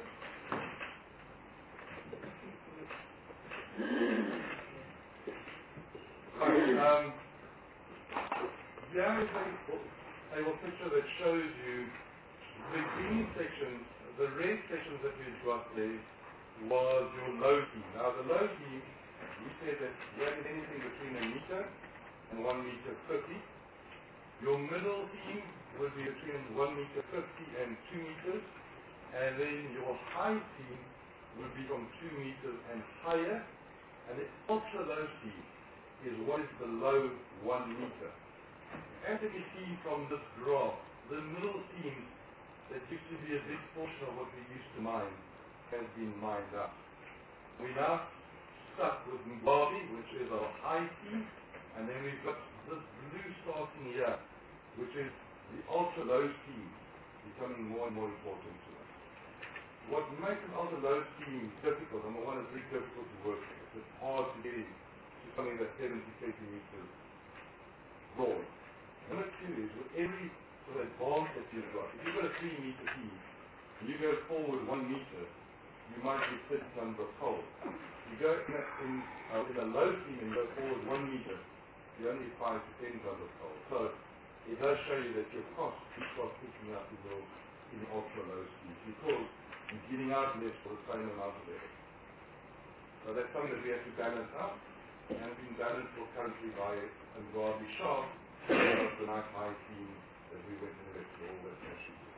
There is a little picture that shows you the green sections, the red sections that we've got there was your low beam. Now the low beam, we said that you had anything between a meter and 1 meter 50. Your middle beam would be between 1 meter 50 and 2 meters, and then your high beam would be from 2 meters and higher, and the ultra low beam is what is below 1 meter. As you can see from this graph, the middle seams that used to be a big portion of what we used to mine has been mined up. We're now stuck with Mugabe, which is our high seam, and then we've got this blue starting here, which is the ultra low seam, becoming more and more important to us. What makes an ultra low seam difficult, number one, it's very difficult to work with. It's hard to get into something that's 70 centimeters broad. Number two is, with every sort of advance that you've got, if you've got a 3 meter seam, and you go forward 1 meter, you might be 30 tons of coal. You go in a low seam and go forward 1 meter, you only 5 to 10 tons of coal. So it does show you that your costs start picking up in the ultra low seams because you're getting out less for the same amount of air. So that's something that we have to balance out, and it's been balanced currently by a Mugabe shaft, the nice high seam that we went and invested all that cash into.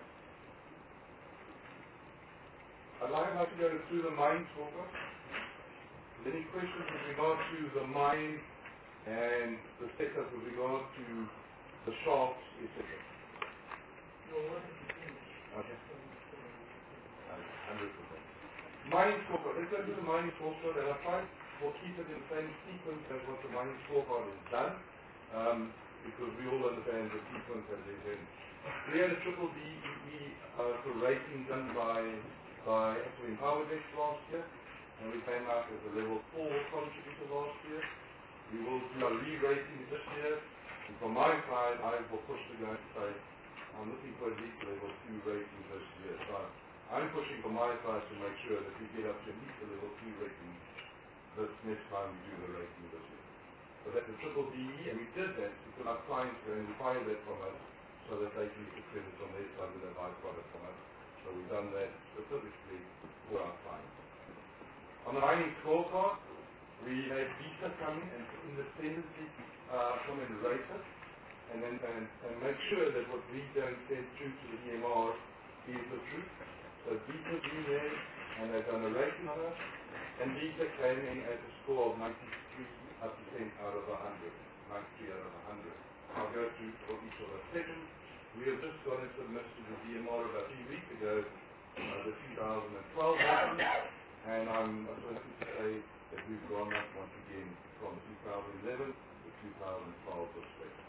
I'd like now to go through the mine scorecard. Any questions with regard to the mine and the setup with regard to the shafts, etc.? Okay. 100%. Mining scorecard. Let's go to the mining scorecard, and I try to keep it in the same sequence as what the mining scorecard is done, because we all understand the sequence that it is in. We had a triple DEE rating done by Equine Powerdex last year, and we came out as a level 4 contributor last year. We will do a re-rating this year, and from my side, I will push to go and say, I'm looking for at least level 2 rating this year. So I'm pushing from my side to make sure that we get up to at least a level 2 rating this next time we do the rating this year. So that's a triple DE, and we did that because our clients were going to require that from us so that they can get credit on their side with their byproduct from us. So we've done that specifically for our clients. On the mining scorecard, we had BETA come in and independently come and rate us and make sure that what we don't send through to the EMR is the truth. So BETA's been there and they've done a rating on us, and BETA came in at a score of 93% out of 100. 93 out of 100. I'll go through for each of the sections. We have just got it submitted to the DMR about 3 weeks ago, the 2012 rating, and I'm happy to say that we've gone up once again from 2011 to 2012 perspective.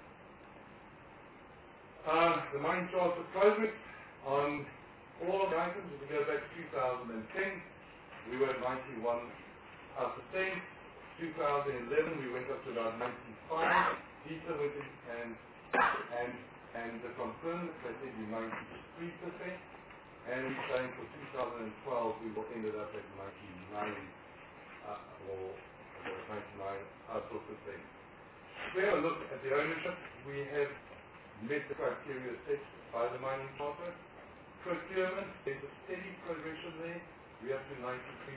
The mine charge deployment on all of the items, if we go back to 2010, we were at 91%. 2011 we went up to about 95. Peter went in and confirmed that they did 93%. And we're saying for 2012 we will ended up at 99 or 99%. If we have a look at the ownership, we have met the criteria set by the mining charter. Procurement, there's a steady progression there. We have to 93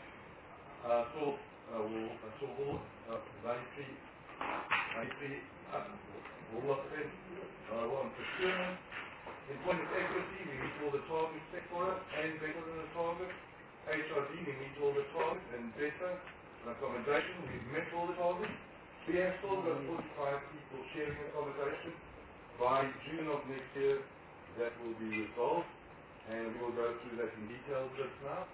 on procurement. In point of equity, we meet all the targets set for us and better than the target. HRD, we meet all the targets and better. And accommodation, we've met all the targets. We have still got 45 people sharing accommodation. By June of next year, that will be resolved, and we will go through that in detail just now.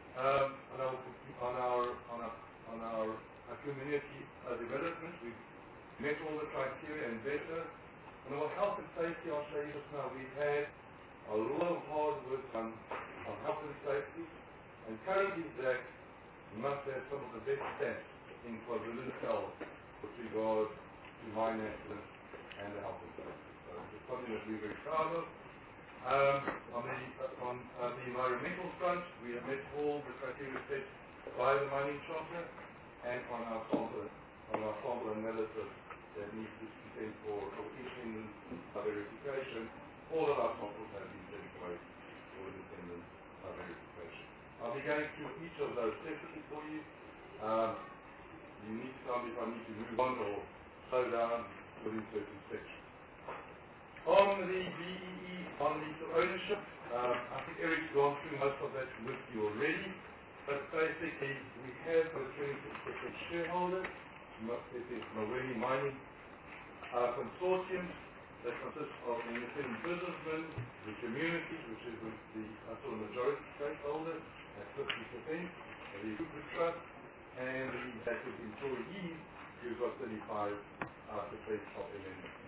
On our community development, we've met all the criteria and better. On our health and safety, I'll show you just now, we've had a lot of hard work on health and safety, and currently that must have some of the best stats in KwaZulu-Natal with regard to mine accidents and the health and safety. So it's something that we're very proud of. On the environmental front, we have met all the criteria set by the mining charter, and on our sample analysis that needs to be sent for independent verification, all of our samples have been sent away for independent verification. I'll be going through each of those separately for you. You need to tell me if I need to move on or slow down within certain sections. On the BEE, on lethal ownership, I think Eric's gone through most of that with you already, but basically we have a 26% shareholder. It is Maweli Mining Consortium that consists of the independent businessmen, the community, which is with the majority stakeholder at 50%, the Uber Trust, and the active employees, who've got 35% of MNC.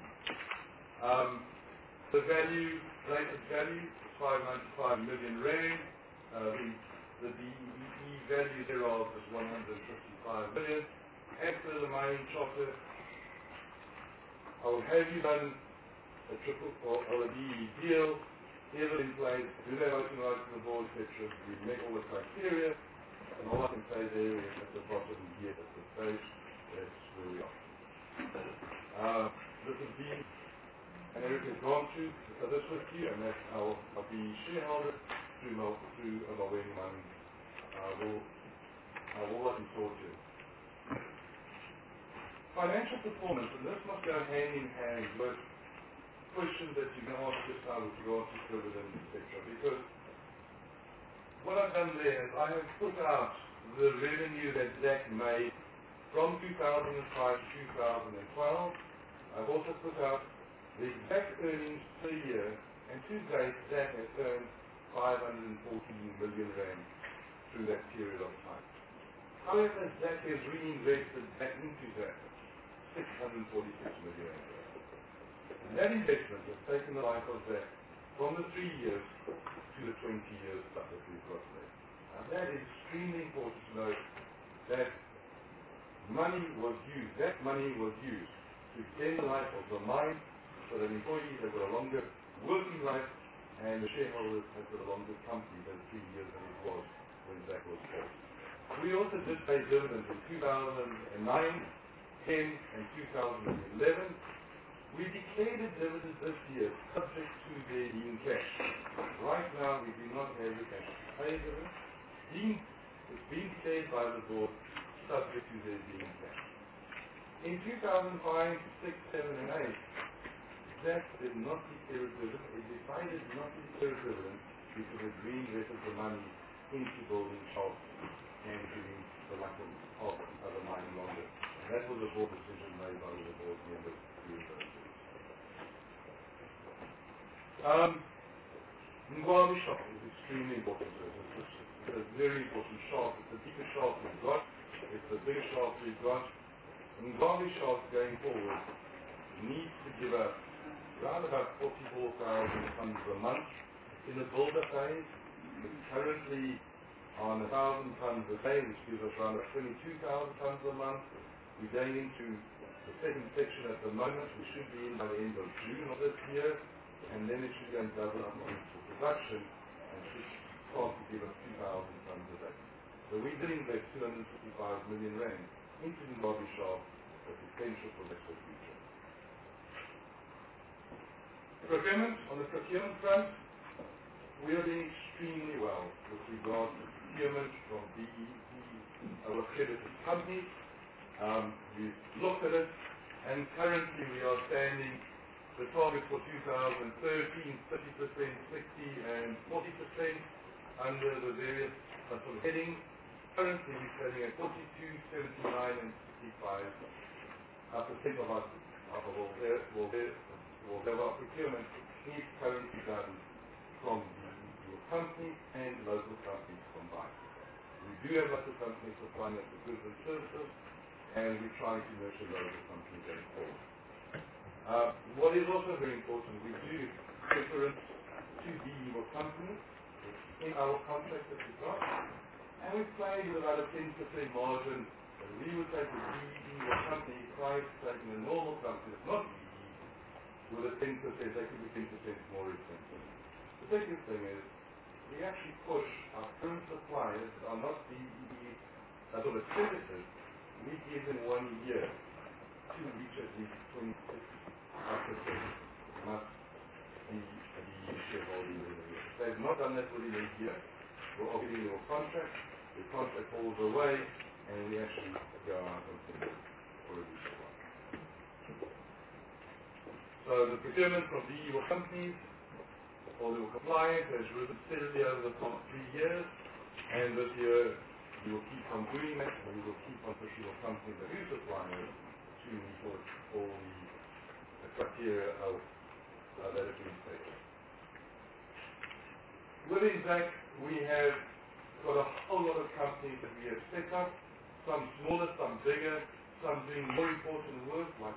The value, latest value, is 595 million rand. The BEE value thereof is 155 million. As per the mining charter, I will have you done a triple or a BEE deal, ever in place, do they voting rights to the board, etc. We've met all the criteria, and all I can say there is at the bottom here at the stage, that's where we are. This has been, and Eric has gone through this with you, and that's how I'll be shareholder through Maweli Mining. I will consort you. Financial performance, and this must go hand in hand with questions that you can ask just now with regard to dividends, etc. Because what I've done there is I have put out the revenue that Zach made from 2005 to 2012. I've also put out the exact earnings per year, and to date Zach has earned 514 million rand through that period of time. However, Zach has reinvested back into that 646 million rand. And that investment has taken the life of Zach from the 3 years to the 20 years that we've got there. And that is extremely important to note that money was used to extend the life of the mine so that employees have got a longer working life and the shareholders have got a longer company than 3 years than it was when Zach was bought. We also did pay dividends in 2009, 10 and 2011. We declared a dividend this year subject to their being cash. Right now we do not have the cash to pay dividends. It's been declared by the board subject to their being cash. In 2005, 6, 7 and 8, Zach did not declare a dividend. It decided not to declare a dividend because it reinvested the money into building shafts and giving the life of the mine longer. And that was a board decision made by the board members during those years. Ngwali shaft is extremely important to us. It's a very important shaft. It's the deepest shaft we've got. It's the biggest shaft we've got. Ngwali shaft going forward needs to give us around about 44,000 tons a month in the build-up phase. It's currently on 1,000 tons a day, which gives us around 22,000 tons a month. We're going into the second section at the moment. We should be in by the end of June of this year, and then it should go and double up into production and should start to give us 2,000 tons a day. So we did invest 255 million rand into the Zimbabwe shaft with potential for this for the future. Procurement, on the procurement front, we are doing extremely well with regard to procurement from DEP, our accredited companies. We've looked at it, and currently we are standing the target for 2013, 30%, 60% and 40% under the various sort of headings. Currently we're standing at 42, 79 and 65% of our procurement is currently done from the companies and local companies combined. We do have local companies supplying us with goods and services, and we're trying to nurture local companies going forward. What is also very important, we do preference to the evil companies in our contract that we've got, and we play with about a 10% margin. And we would take the evil company price, taking a normal company that's not with a 10%, they could be 10% more expensive. The second thing is, we actually push our current suppliers that are not DEP sort of accredited, we give them 1 year to reach at least 26%. Must be the shareholding within a year. If they've not done that within a year, we're offering your contract, the contract falls away, and we actually go out and tender for a new supply. So the procurement from the EU companies, or the compliance, has risen steadily over the past 3 years, and this year we will keep on doing that, and we will keep on pushing your companies that do supply us to meet all the criteria of that have been stated. Within that, we have got a whole lot of companies that we have set up, some smaller, some bigger, some doing more important work, like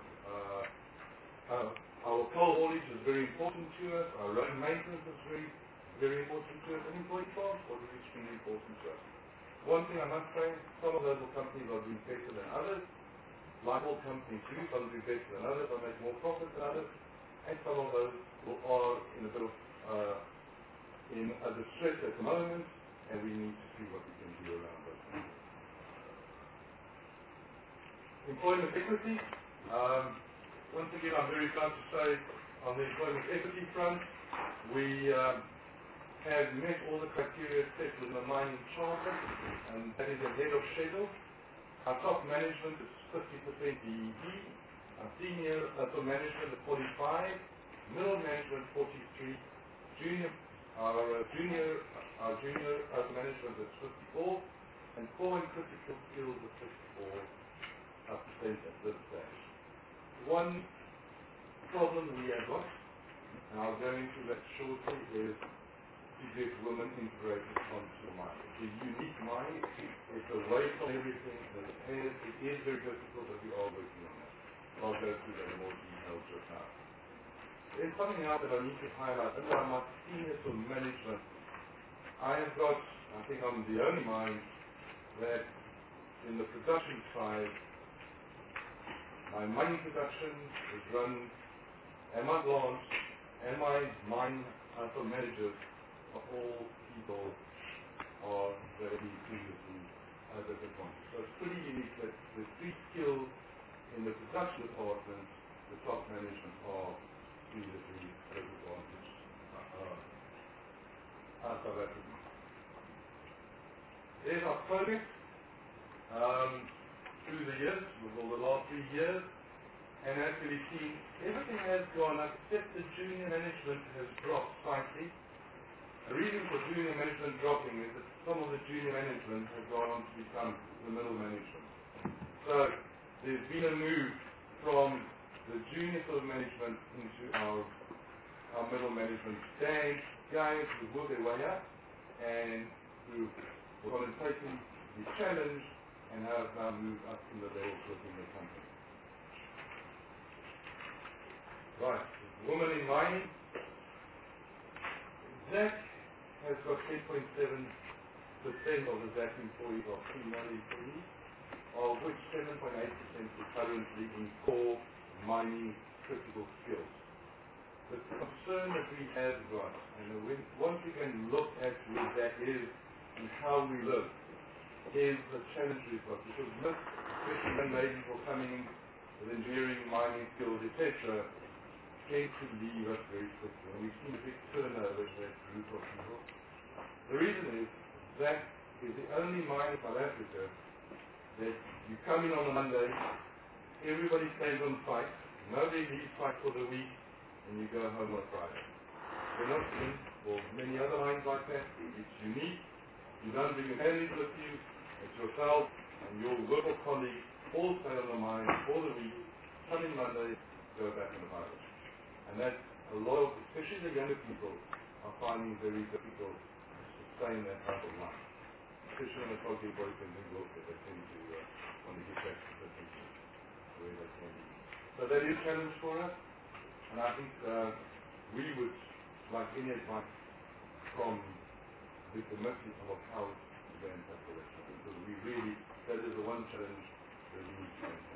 our coal haulage is very important to us, our road maintenance is very, very important to us, and employee transport is extremely important to us. One thing I must say, some of those companies are doing better than others, like all companies do, some do better than others, some make more profit than others, and some of those are in a bit of in a distress at the moment, and we need to see what we can do around those things. Employment equity. Once again, I'm very proud to say on the employment equity front, we have met all the criteria set within the mining charter, and that is ahead of schedule. Our top management is 50% DEP, our senior upper management is 45%, middle management 43%, our junior upper management is 54%, and core and critical skills is 54% at this stage. One problem we have got, and I'll go into that shortly, is to get women integrated onto the mine. It's a unique mine, it's away from everything, it is very difficult, but we are working on that. I'll go through that in more detail just now. There's something else that I need to highlight. Under my senior to management, I have got, I think I'm the only mine that in the production side, my mining production is run, and my plants, and my mine managers are all people that have been previously as a point. So it's pretty unique that the 3 skills in the production department, the top management are previously disadvantaged South African. There's our progress through the years, over the last 3 years, and as we've seen, everything has gone up except the junior management has dropped slightly. The reason for junior management dropping is that some of the junior management has gone on to become the middle management. So there's been a move from the junior sort of management into our middle management guys who work their way up and who were taking the challenge and have now moved up in the levels within the company. Right, women in mining. Zach has got 10.7 of the ZAC employees are female employees, of which 7.8% is currently in core mining critical skills. The concern that we have got, and once we can look at where that is and how we live, is the challenge we've got. Because most, especially young ladies who are coming in with engineering, mining skills, etc., tend to leave us very quickly. And we've seen a big turnover in that group of people. The reason is that is the only mine in South Africa that you come in on a Monday, everybody stays on site, nobody leaves site for the week, and you go home on Friday. We're not in, or many other mines like that. It's unique. You don't bring your families with you. It's yourself and your local colleagues all stay on the mine for the week, come in Monday, go back on the Friday. And that's a lot of, especially the younger people, are finding it very difficult to sustain that type of life. Especially when they've got their boyfriends and girlfriends, they tend to want to get back to the business where they can be. So that is a challenge for us. And I think we would like any advice from the committee of how to go and tackle that. Because we really, that is the one challenge that we need to tackle.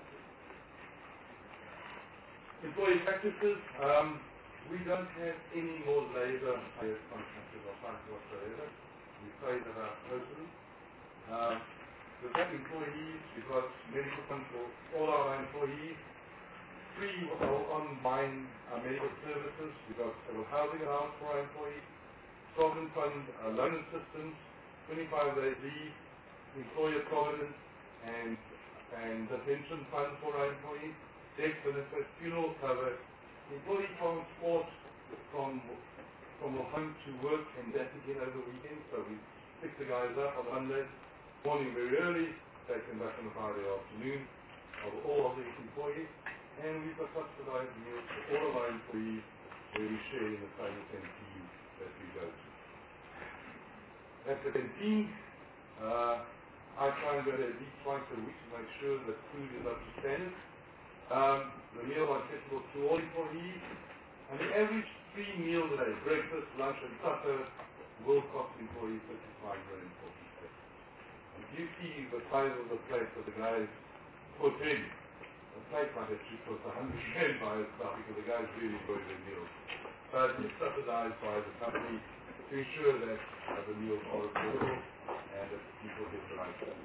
Employee practices, we don't have any more labor hired contractors or sites whatsoever. We phase that out totally. We've got employees, we've got medical funds for all our employees, free on mine medical services, we've got stable housing allowance for our employees, sovereign fund loan assistance, 25 days leave, employer providence, and the pension fund for our employees, death benefit, funeral cover, employee transport from home to work and back again over the weekend. So we pick the guys up on Monday morning very early, take them back on the Friday afternoon of all of these employees, and we've got subsidized meals for all of our employees where we share in the same canteen that we go to. At the canteen, I try and go there at least twice a week to make sure that food is up to standard. The meal are accessible to all employees, and the average 3 meals a day, breakfast, lunch, and supper, will cost employees 35 Rand for each day. If you see the size of the plate that the guys put in, a plate might actually cost 100 Rand by itself because the guys really enjoy their meals. But it's subsidized by the company to ensure that the meals are affordable and that people get the right food.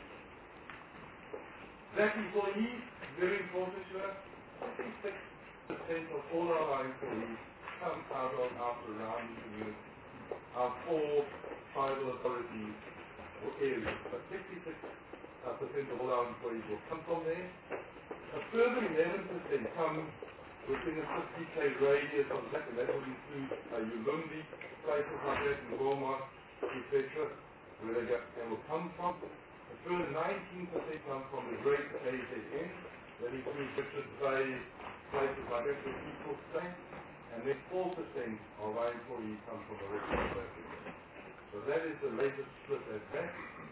That employees, very important to us, 66% of all of our employees come out of our surrounding community, our 4 tribal authorities or areas. But 66% of all our employees will come from there. A further 11% come within a 50k radius of that, and that would include Ulumbi, places like that in Goma, etc., where they will come from. A further 19% come from the Great KZN, that includes Richards Bay, places like that where people stay, and then 4% of our employees come from the rest of South Africa. So that is the latest split at that.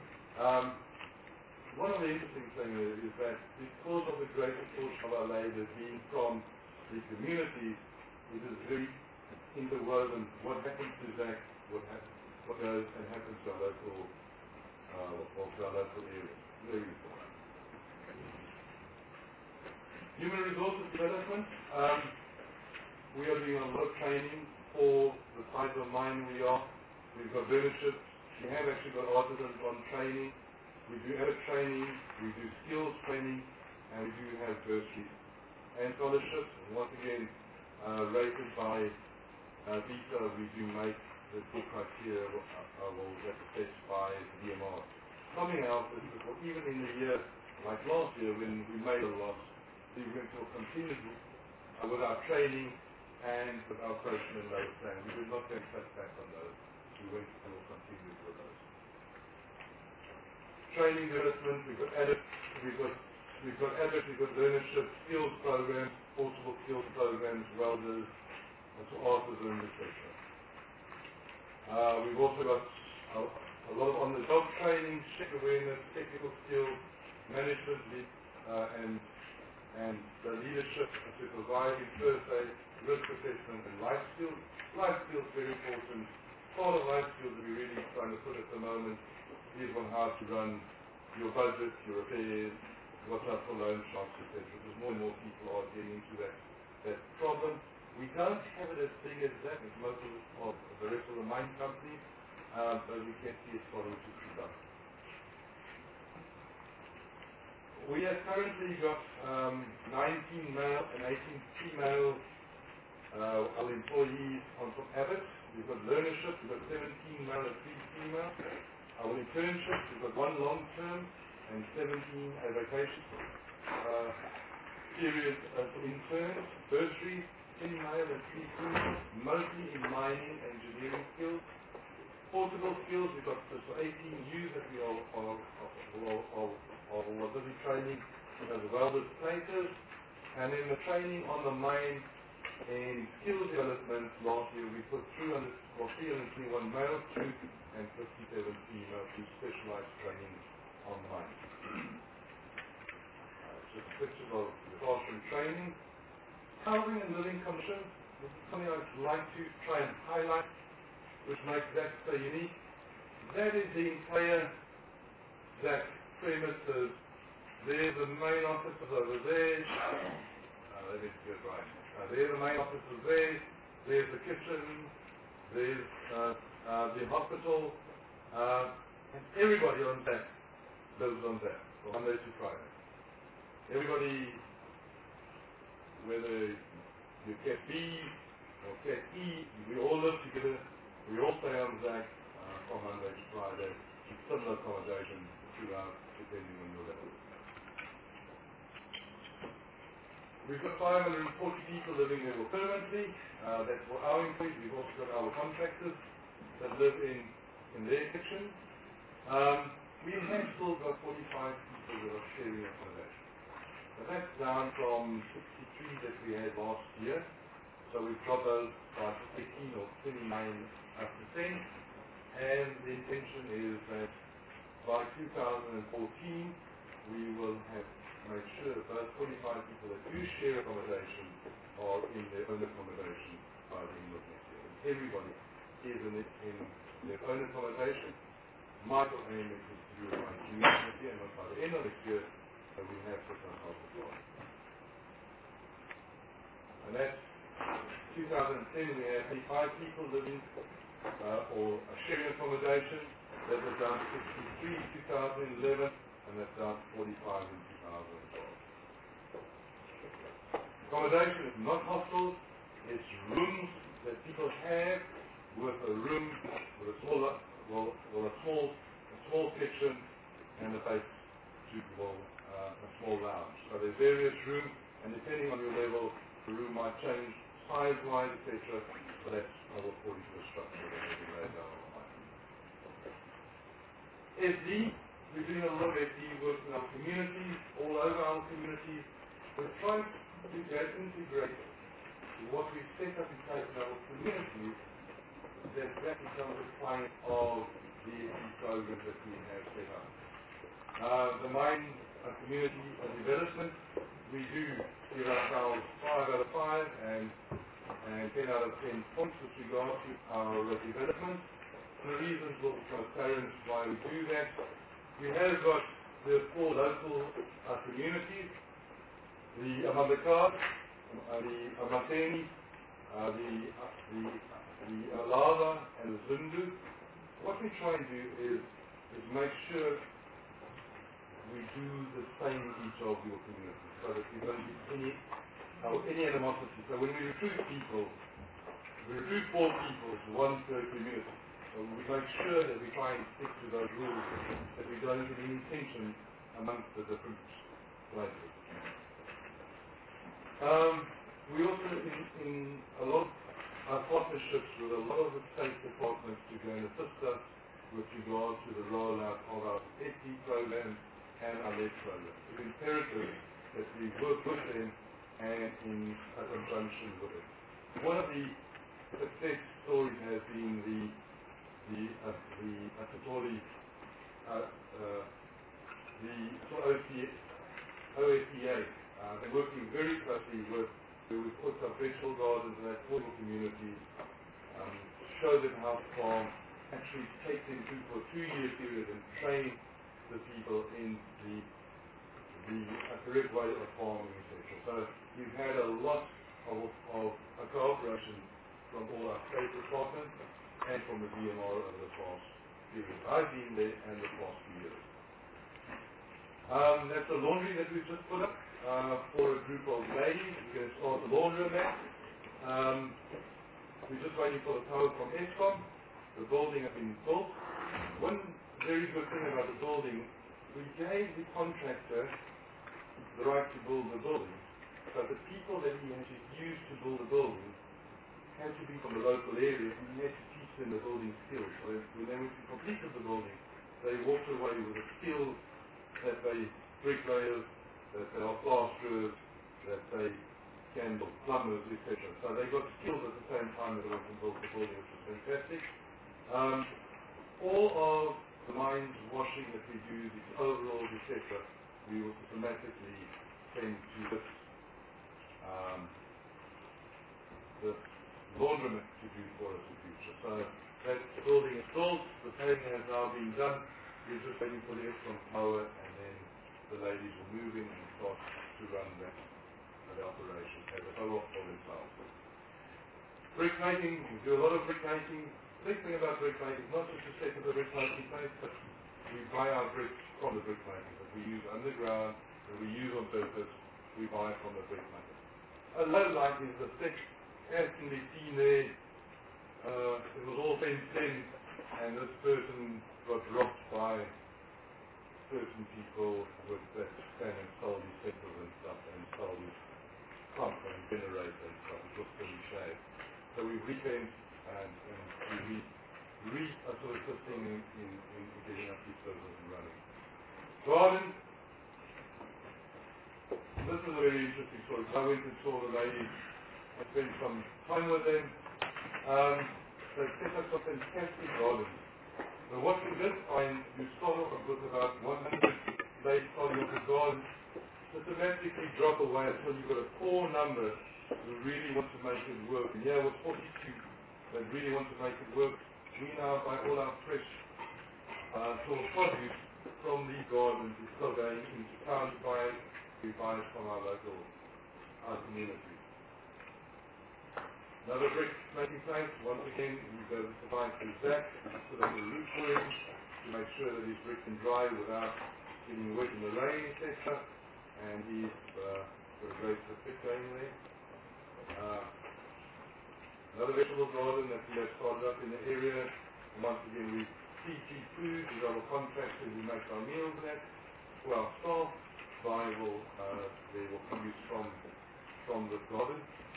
One of the interesting things is that because of the greater portion of our labour being from the communities, it is very interwoven. What happens to that, what goes and happens to our local areas. Very important. Human resources development. We are doing a lot of training for the size of mine we are. We've got leadership. We have actually got artisans on training. We do adult training. We do skills training. And we do have bursaries and scholarships. And once again, rated by visa, we do make the full criteria that's assessed by the DMR. Something else is that even in the year, like last year when we made a loss, we went to continue with our training and with our social and labor plan. We did not get cut back on those. We went and will continue with those. Training development, we've got learnership, skills programs, portable skills programs, welders, and so artisans, etc. We've also got a lot of on-the-job training, shift awareness, technical skills, management, and the leadership, supervising, first aid, risk assessment, and life skills. Life skills very important. Part of life skills that we really try and underfoot at the moment is on how to run your budget, your affairs, what's up for loan sharks, etc. Because more and more people are getting into that problem. We don't have it as big as that as most of the rest of the mining companies, but we can see it starting to creep up. We have currently got 19 male and 18 female our employees on top Abbott. We've got learnership, we've got 17 male and 3 female. Our internships, we've got 1 long term and 17 a vacation period for interns. Bursaries, 10 male and 3 female, mostly in mining and engineering skills. Portable skills, we've got 18 youth that we are busy training as welders, platers, and then the training on the mine in skill development. Last year we put 321 male through and 57 female through specialized training on mine. Just pictures of the classroom training. Housing and living conditions. This is something I'd like to try and highlight, which makes that so unique. That is the entire ZAC premises. There's the main offices over there. Let me get it right. There's the main offices there. There's the kitchen. There's the hospital. And everybody on that lives on that from Monday to Friday. Everybody, whether you Cat B or Cat E, we all live together. We all stay on ZAC from Monday to Friday. Similar accommodation throughout, depending on your level. We've got 540 people living there permanently. That's for our employees. We've also got our contractors that live in their kitchen. We have still got 45 people that are sharing accommodation. But that's down from 63 that we had last year. So we've dropped those by 18 or 29 up to 10. And the intention is that by 2014 we will have made sure that those 45 people that do share accommodation are in their own accommodation by the end of next year. And everybody is in their own accommodation. Michael aim is to do it by June next year, and not by the end of next year, so we have put ourselves abroad. And that's 2010 we had 85 people living or sharing accommodation. That was down to 63 in 2011, and that's down to 45 in 2012. Accommodation is not hostels, it's rooms that people have with a room with a small kitchen and a base suitable, a small lounge. So there's various rooms, and depending on your level, the room might change size-wise, etc. But that's all according to the structure that will be laid out on SD, we're doing a lot of SD work in our communities, all over our communities. We're trying to get integrated what we've set up in place in our communities, that becomes a client of the SD programs that we have set up. The mine community development, we do give ourselves 5 out of 5 and 10 out of 10 points with regard to our development. And the reasons will be transparent why we do that. We have got the 4 local communities, the Amandakar, the Amateni, the Alava, and the Zundu. What we try and do is make sure we do the same in each of your communities, so that we don't get any animosity. So when we recruit people, we recruit 4 people, 1 per community. So we make sure that we try and stick to those rules, that we don't get any tension amongst the different places. We also in a lot of partnerships with a lot of the state departments to go and assist us with regard to the rollout of our SD program and our LED program. It's imperative that we work with them and in conjunction with it. One of the success stories has been the OSDA. They're working very closely with, we put some vegetable gardens in that 40 communities, show them how to farm, actually take them through for a 2-year period and train the people in the correct way of farming, etc. So we've had a lot of cooperation from all our state departments and from the DMR over the past period. I've been there and the past few years. That's the laundry that we've just put up for a group of ladies. We're going to start the laundromat. We're just waiting for the power from Eskom. The building has been built. One very good thing about the building, we gave the contractor the right to build the building, but the people that he had to use to build the building had to be from the local area, and he had to teach them the building skills. So when they went to complete the building, they walked away with the skills that they bricklayers, that they are plasterers, that they can build plumbers, etc. So they got skills at the same time that they went and built the building, which was fantastic. All of the mines washing that we do, the overalls, etc., we will systematically send to this laundromat to do for us in the future. So that building is built, the paving has now been done, we're just waiting for the Eskom power, and then the ladies will move in and start to run that operation as a co-op for themselves. Brickmaking, we do a lot of brickmaking. The big thing about brickmaking is not just to set up the brickmaking place, but we buy our bricks from the brickmakers that we use underground, that we use on purpose, we buy from the brickmakers. A low light is the thick, as can be seen there, it was all fenced in, and this person got robbed by certain people with that stand and stole his petrol and stuff, and stole his pump and generator and stuff. It was pretty shame. So we refenced and we are sort of assisting in getting up these business and running. Garden. This is a very interesting story. I went and saw the ladies and spent some time with them. They set up some fantastic gardens. So what we did find, you start off with about 100 ladies starting off the garden, systematically drop away until you've got a core number who really want to make it work. And here was 42 that really want to make it work. We now buy all our fresh sort of produce from these gardens. It's still going into town to buy it. We buy it from our local community. Another brick making place, once again, we go to buy through Zach, put up the roof for him to make sure that his brick can dry without getting wet in the rain, etc. And he's got a great brick going there. Another vegetable garden that we have started up in the area. And once again, we CG Foods is our contractor who makes our meals at. For our staff, they will produce from the garden.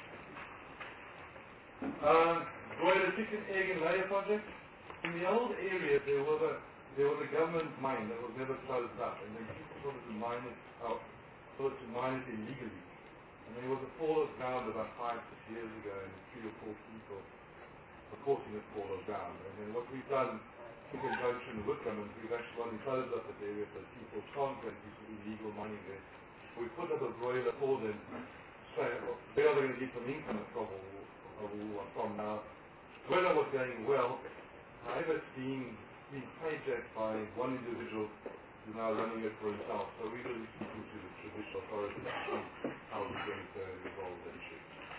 Broiler chicken, egg and layer project. In the old area, there was a government mine that was never closed up, and then people started to mine it out, started to mine it illegally. And there was a fall of ground about 5-6 years ago, and 3 or 4 people were caught in this fall of ground. And then what we've done, in conjunction with government, we've actually gone and closed up that area so people can't go and do some illegal mining there. We put up a broiler for them, so they are going to get some income from now. Broiler was going well, however it's being hijacked by one individual who's now running it for himself. So we're really speaking to the traditional authorities to see how we're going to resolve the issue.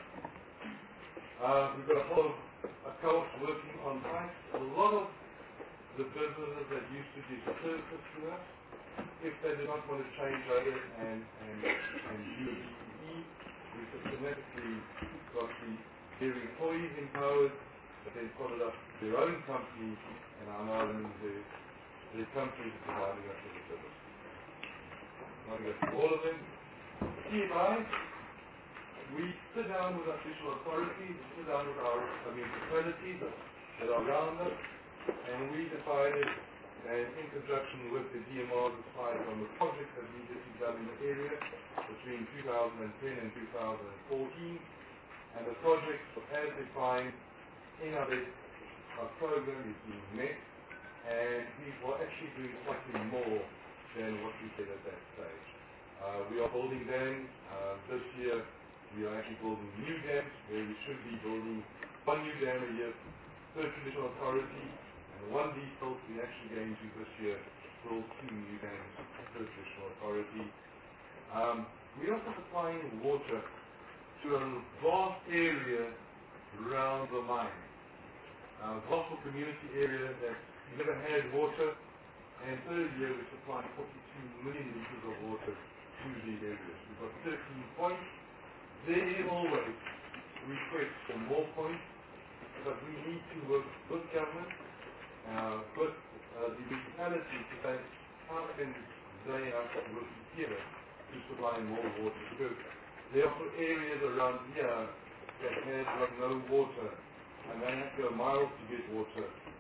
We've got a whole co-ops working on sites. A lot of the businesses that used to do services to us, if they do not want to change over and do a BEE, we systematically got their employees empowered, but then followed up their own company and are now running their companies providing us with a service. I'm not going to go through all of them. TMI, we sit down with our official authorities, we sit down with our municipalities that are around us, and we decided, and in conjunction with the DMR, decided on the projects that needed to be done in the area between 2010 and 2014, and the projects as defined in our program is being met, and we were actually doing slightly more than what we did at that stage. We are building dams. This year we are actually building new dams where we should be building one new dam a year per traditional authority, And the one default we're actually going to this year build 2 new dams per traditional authority. We're also supplying water to a vast area around the mine. Vast community area that never had water, and third year we supply 42 million litres of water to these areas. We've got 13 points. There is always requests for more points, but we need to work with government, with the municipality to say how can they work together to supply more water, because there are also areas around here that have got no water and they have to go miles to get water.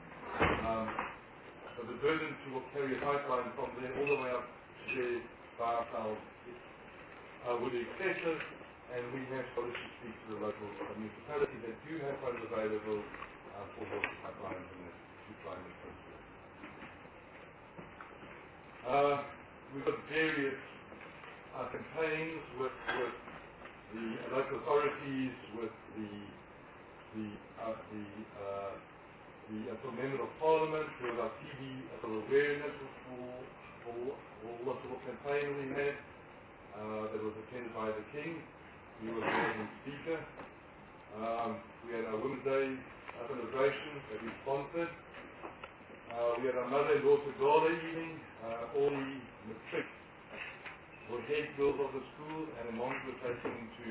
So the burden to carry a pipeline from there all the way up to there by ourselves would be excessive, and we have started to speak to the local municipalities that do have funds available for water pipelines in the two climate countries. We've got various campaigns with the local authorities, with the Member of Parliament, with our TV awareness for what sort of campaign we had that was attended by the King. He was the main speaker. We had our Women's Day celebration that we sponsored. We had our Mother and Daughter Gala evening. All the matric were head girls of the school, and the moms were taken to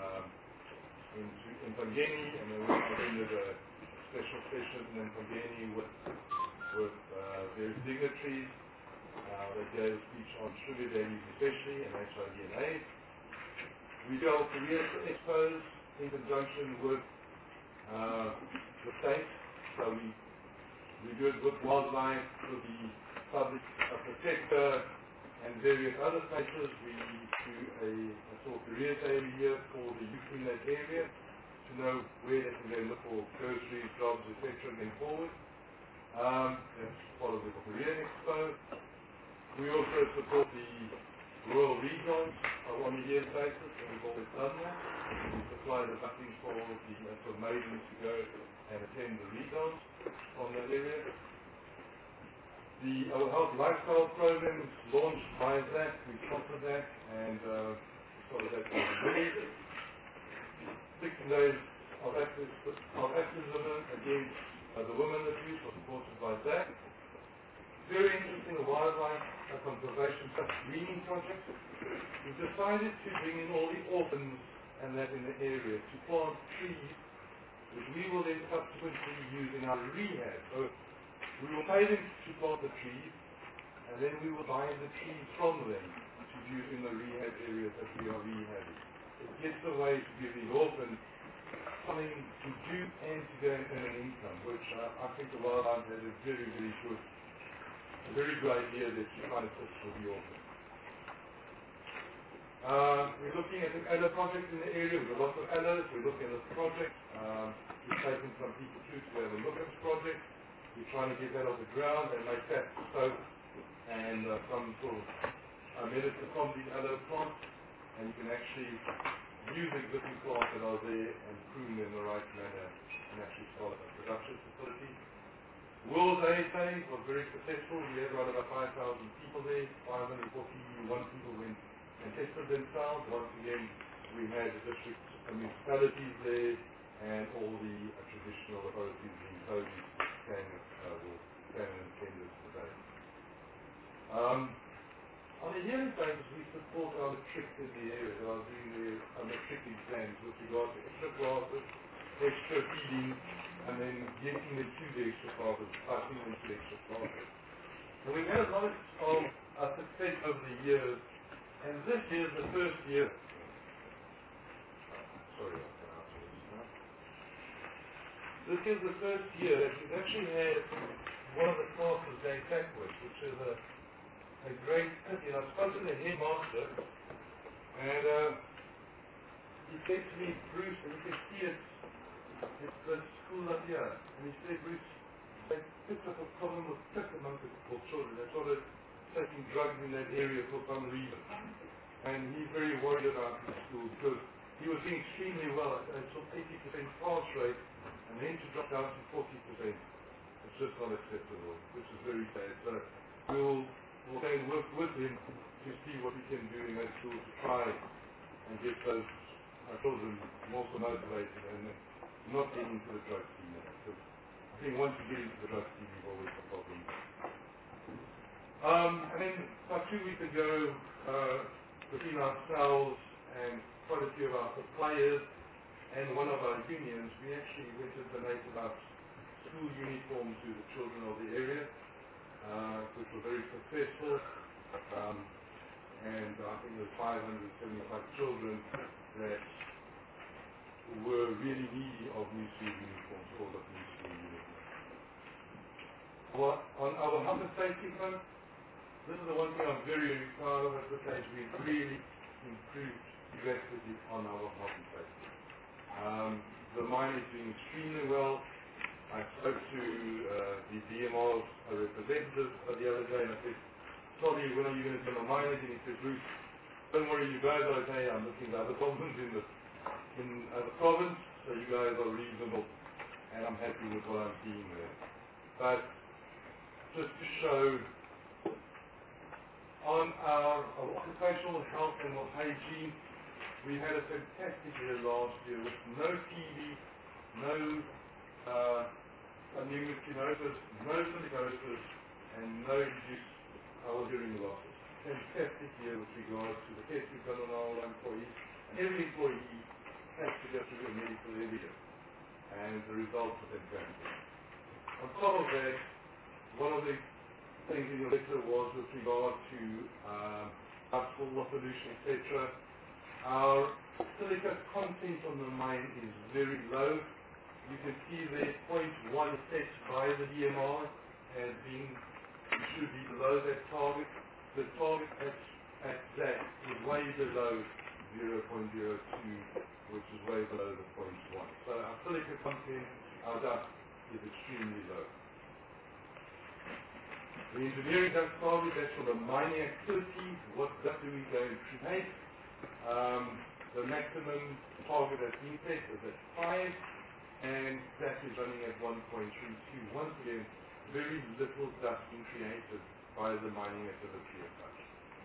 Mpangeni, and they attended a special session in Mpangeni with various dignitaries. They gave a speech on sugar daddies especially, and HIV and AIDS. We do our career expos in conjunction with the state, so we do it with wildlife, with the public protector, and various other places. We do a sort of career day every year for the youth in that area to know where they can go look for groceries, jobs, etc. going forward. That's part of the career expo. We also support the Royal Regions on a year's basis, and we've always done that. We supply the buses for the maidens to go and attend the Regions from that area. Our health lifestyle program is launched by that. We sponsored that, and started that in May. 16 days of activism against the women abuse was supported by that. Very interesting wildlife conservation greening project. We've decided to bring in all the orphans and that in the area to plant trees, which we will then subsequently use in our rehab. So we will pay them to plant the trees, and then we will buy the trees from them to use in the rehab areas that we are rehabbing. It gets a way to give the orphans something to do and to go and earn an income, which I think the wildlife has a very, very good idea that you try to push for the orphans. We're looking at an ALO project in the area. We've got lots of ALOs. We're looking at this project. We've taken some people through to have a look at this project. We're trying to get that off the ground and make that soap and some sort of medicine from these ALO plants, and you can actually use existing plants that are there and prune them in the right manner and actually start a production facility. World AIDS Day was very successful. We had around about 5,000 people there. 541 people went and tested themselves. Once again, we had the district municipalities there and all the traditional authorities in Toby came and attended today. On a yearly basis, we support our matrics in the area that are doing their matric exams with regard to extra classes, extra feeding, and then getting them to the extra classes, passing them to extra classes. And we've had a lot of success over the years, and this year is the first year. Sorry, I'll come out of this now. This is the first year that we've actually had one of the classes going backwards, which is a great pity. And I spoke to the headmaster, and he said to me, Bruce, and you can see it's the school up here, and he said, Bruce, they picked up a problem with pick among the children. They started taking drugs in that area for some reason. And he's very worried about the school because he was doing extremely well at sort of 80% pass rate, and then to drop down to 40%. It's just not acceptable, which is very sad. So we'll then work with him to see what we can do in that school to try and get those children more motivated and not getting into the drug scene. Because I think once you get into the drug scene, you've always got problems. And then about 2 weeks ago, between ourselves and quite a few of our suppliers and one of our unions, we actually went and donated our school uniforms to the children of the area, which was very successful. And I think there were 575 children that were really needy of new school uniforms, all of new school uniforms. On our health and safety front, this is the one thing I'm very, very proud of at this stage. We've really improved drastically on our health and safety. The mine is doing extremely well. I spoke to the DMR's representative the other day and I said, "Sorry, when are you going to do the mine?" And he said, "Bruce, don't worry, you guys are okay. I'm looking at other problems in the province, so you guys are reasonable, and I'm happy with what I'm seeing there." But just to show, on our occupational health and hygiene, we had a fantastic year last year with no TB, no pneumocinosis, no silicosis, and no induced hearing losses. Fantastic year with regards to the test we've done on our employees. And every employee has to go through a medical every year, and the results are fantastic. On top of that, one of the things in your letter was with regard to water pollution, etc. Our silica content on the mine is very low. You can see there 0.1 set by the DMR as being, it should be below that target. The target at that is way below 0.02, which is way below the 0.1. So our silica content, our dust, is extremely low. The engineering dust target, that's for the mining activity. What dust do we go and create? The maximum target that's been set is at 5, and that is running at 1.32. Once again, very little dust being created by the mining activity as such.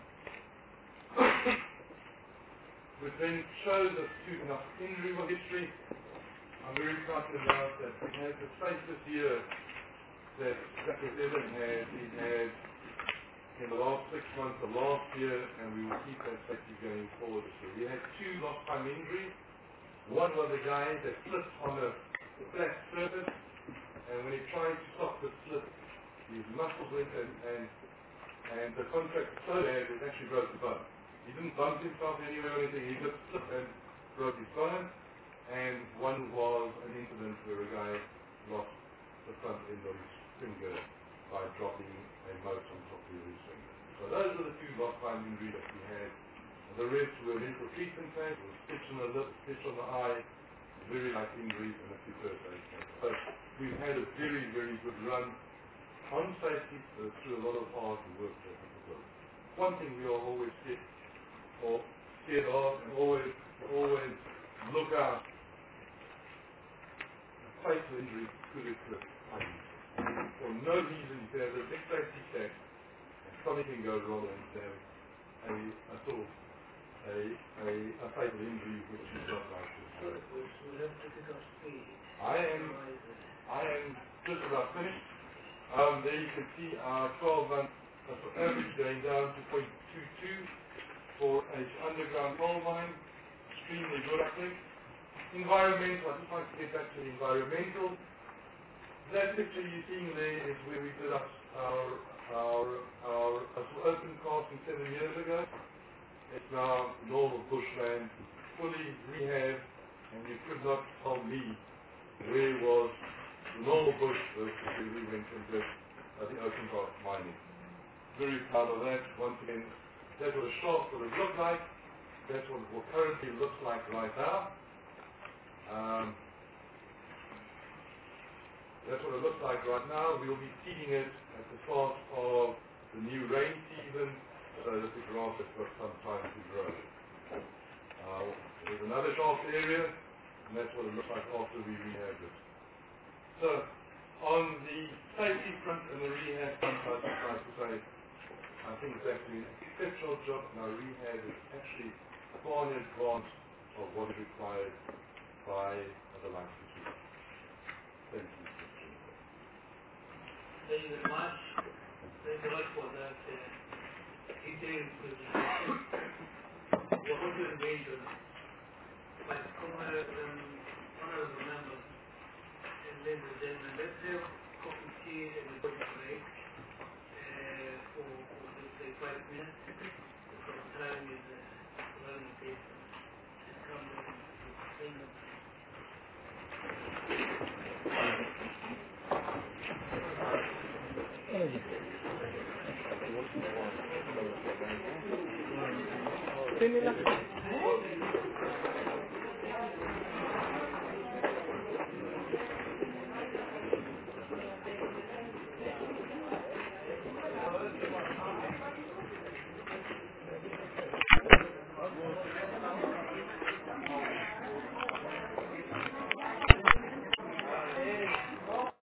Which then shows us student of injury history. I'm very proud to announce that we had the safest year that Dr. Evan had. He had in the last 6 months of last year, and we will keep that safety going forward. So we had 2 lost time injuries. One was a guy that slipped on a flat surface, and when he tried to stop the slip, his muscles went and the contract was so bad it actually broke the bone. He didn't bump himself anywhere or anything, he just slipped and broke his bone. And one was an incident where a guy lost the front end of his finger by dropping a mote on top of his finger. So those are the 2 lost time injuries that we had. The rest were mental treatment plans, a stitch on the lip, stitch on the eye, very light injuries, and a few first aid plans. So we've had a very, very good run on safety through a lot of hard work that people do. One thing we are always scared of and always look out. Fatal injury could occur. For no reason you can have a big safety check and something can go wrong and you have a fatal injury which is not like this. We'll have to pick up speed. I am just about finished. There you can see our 12-month average going down to 0.22 for an underground coal mine. Extremely good, I think. Environmental, I just like to get back to the environmental. That picture you're seeing there is where we did our open casting 7 years ago. It's now normal bushland, fully rehabbed, and you could not tell me where was the normal bush versus where we went and did the open cast mining. Very proud of that. Once again, that's what a shaft would have looked like. That's what it currently looks like right now. That's what it looks like right now. We'll be seeding it at the start of the new rain season so that the grass has got some time to grow. There's another shaft area, and that's what it looks like after we rehab it. So, On the safety front and the rehab front, I'd just like to say, I think it's actually an exceptional job, and our rehab is actually far in advance of what is required by the licensed people. Thank you. Thank you very much. Thank you very much for that detailed presentation. We're going to engage on but honorable members and ladies and gentlemen, let's have coffee, tea, and a body break for let's say 5 minutes because time is running late and come back to thank you. Similar.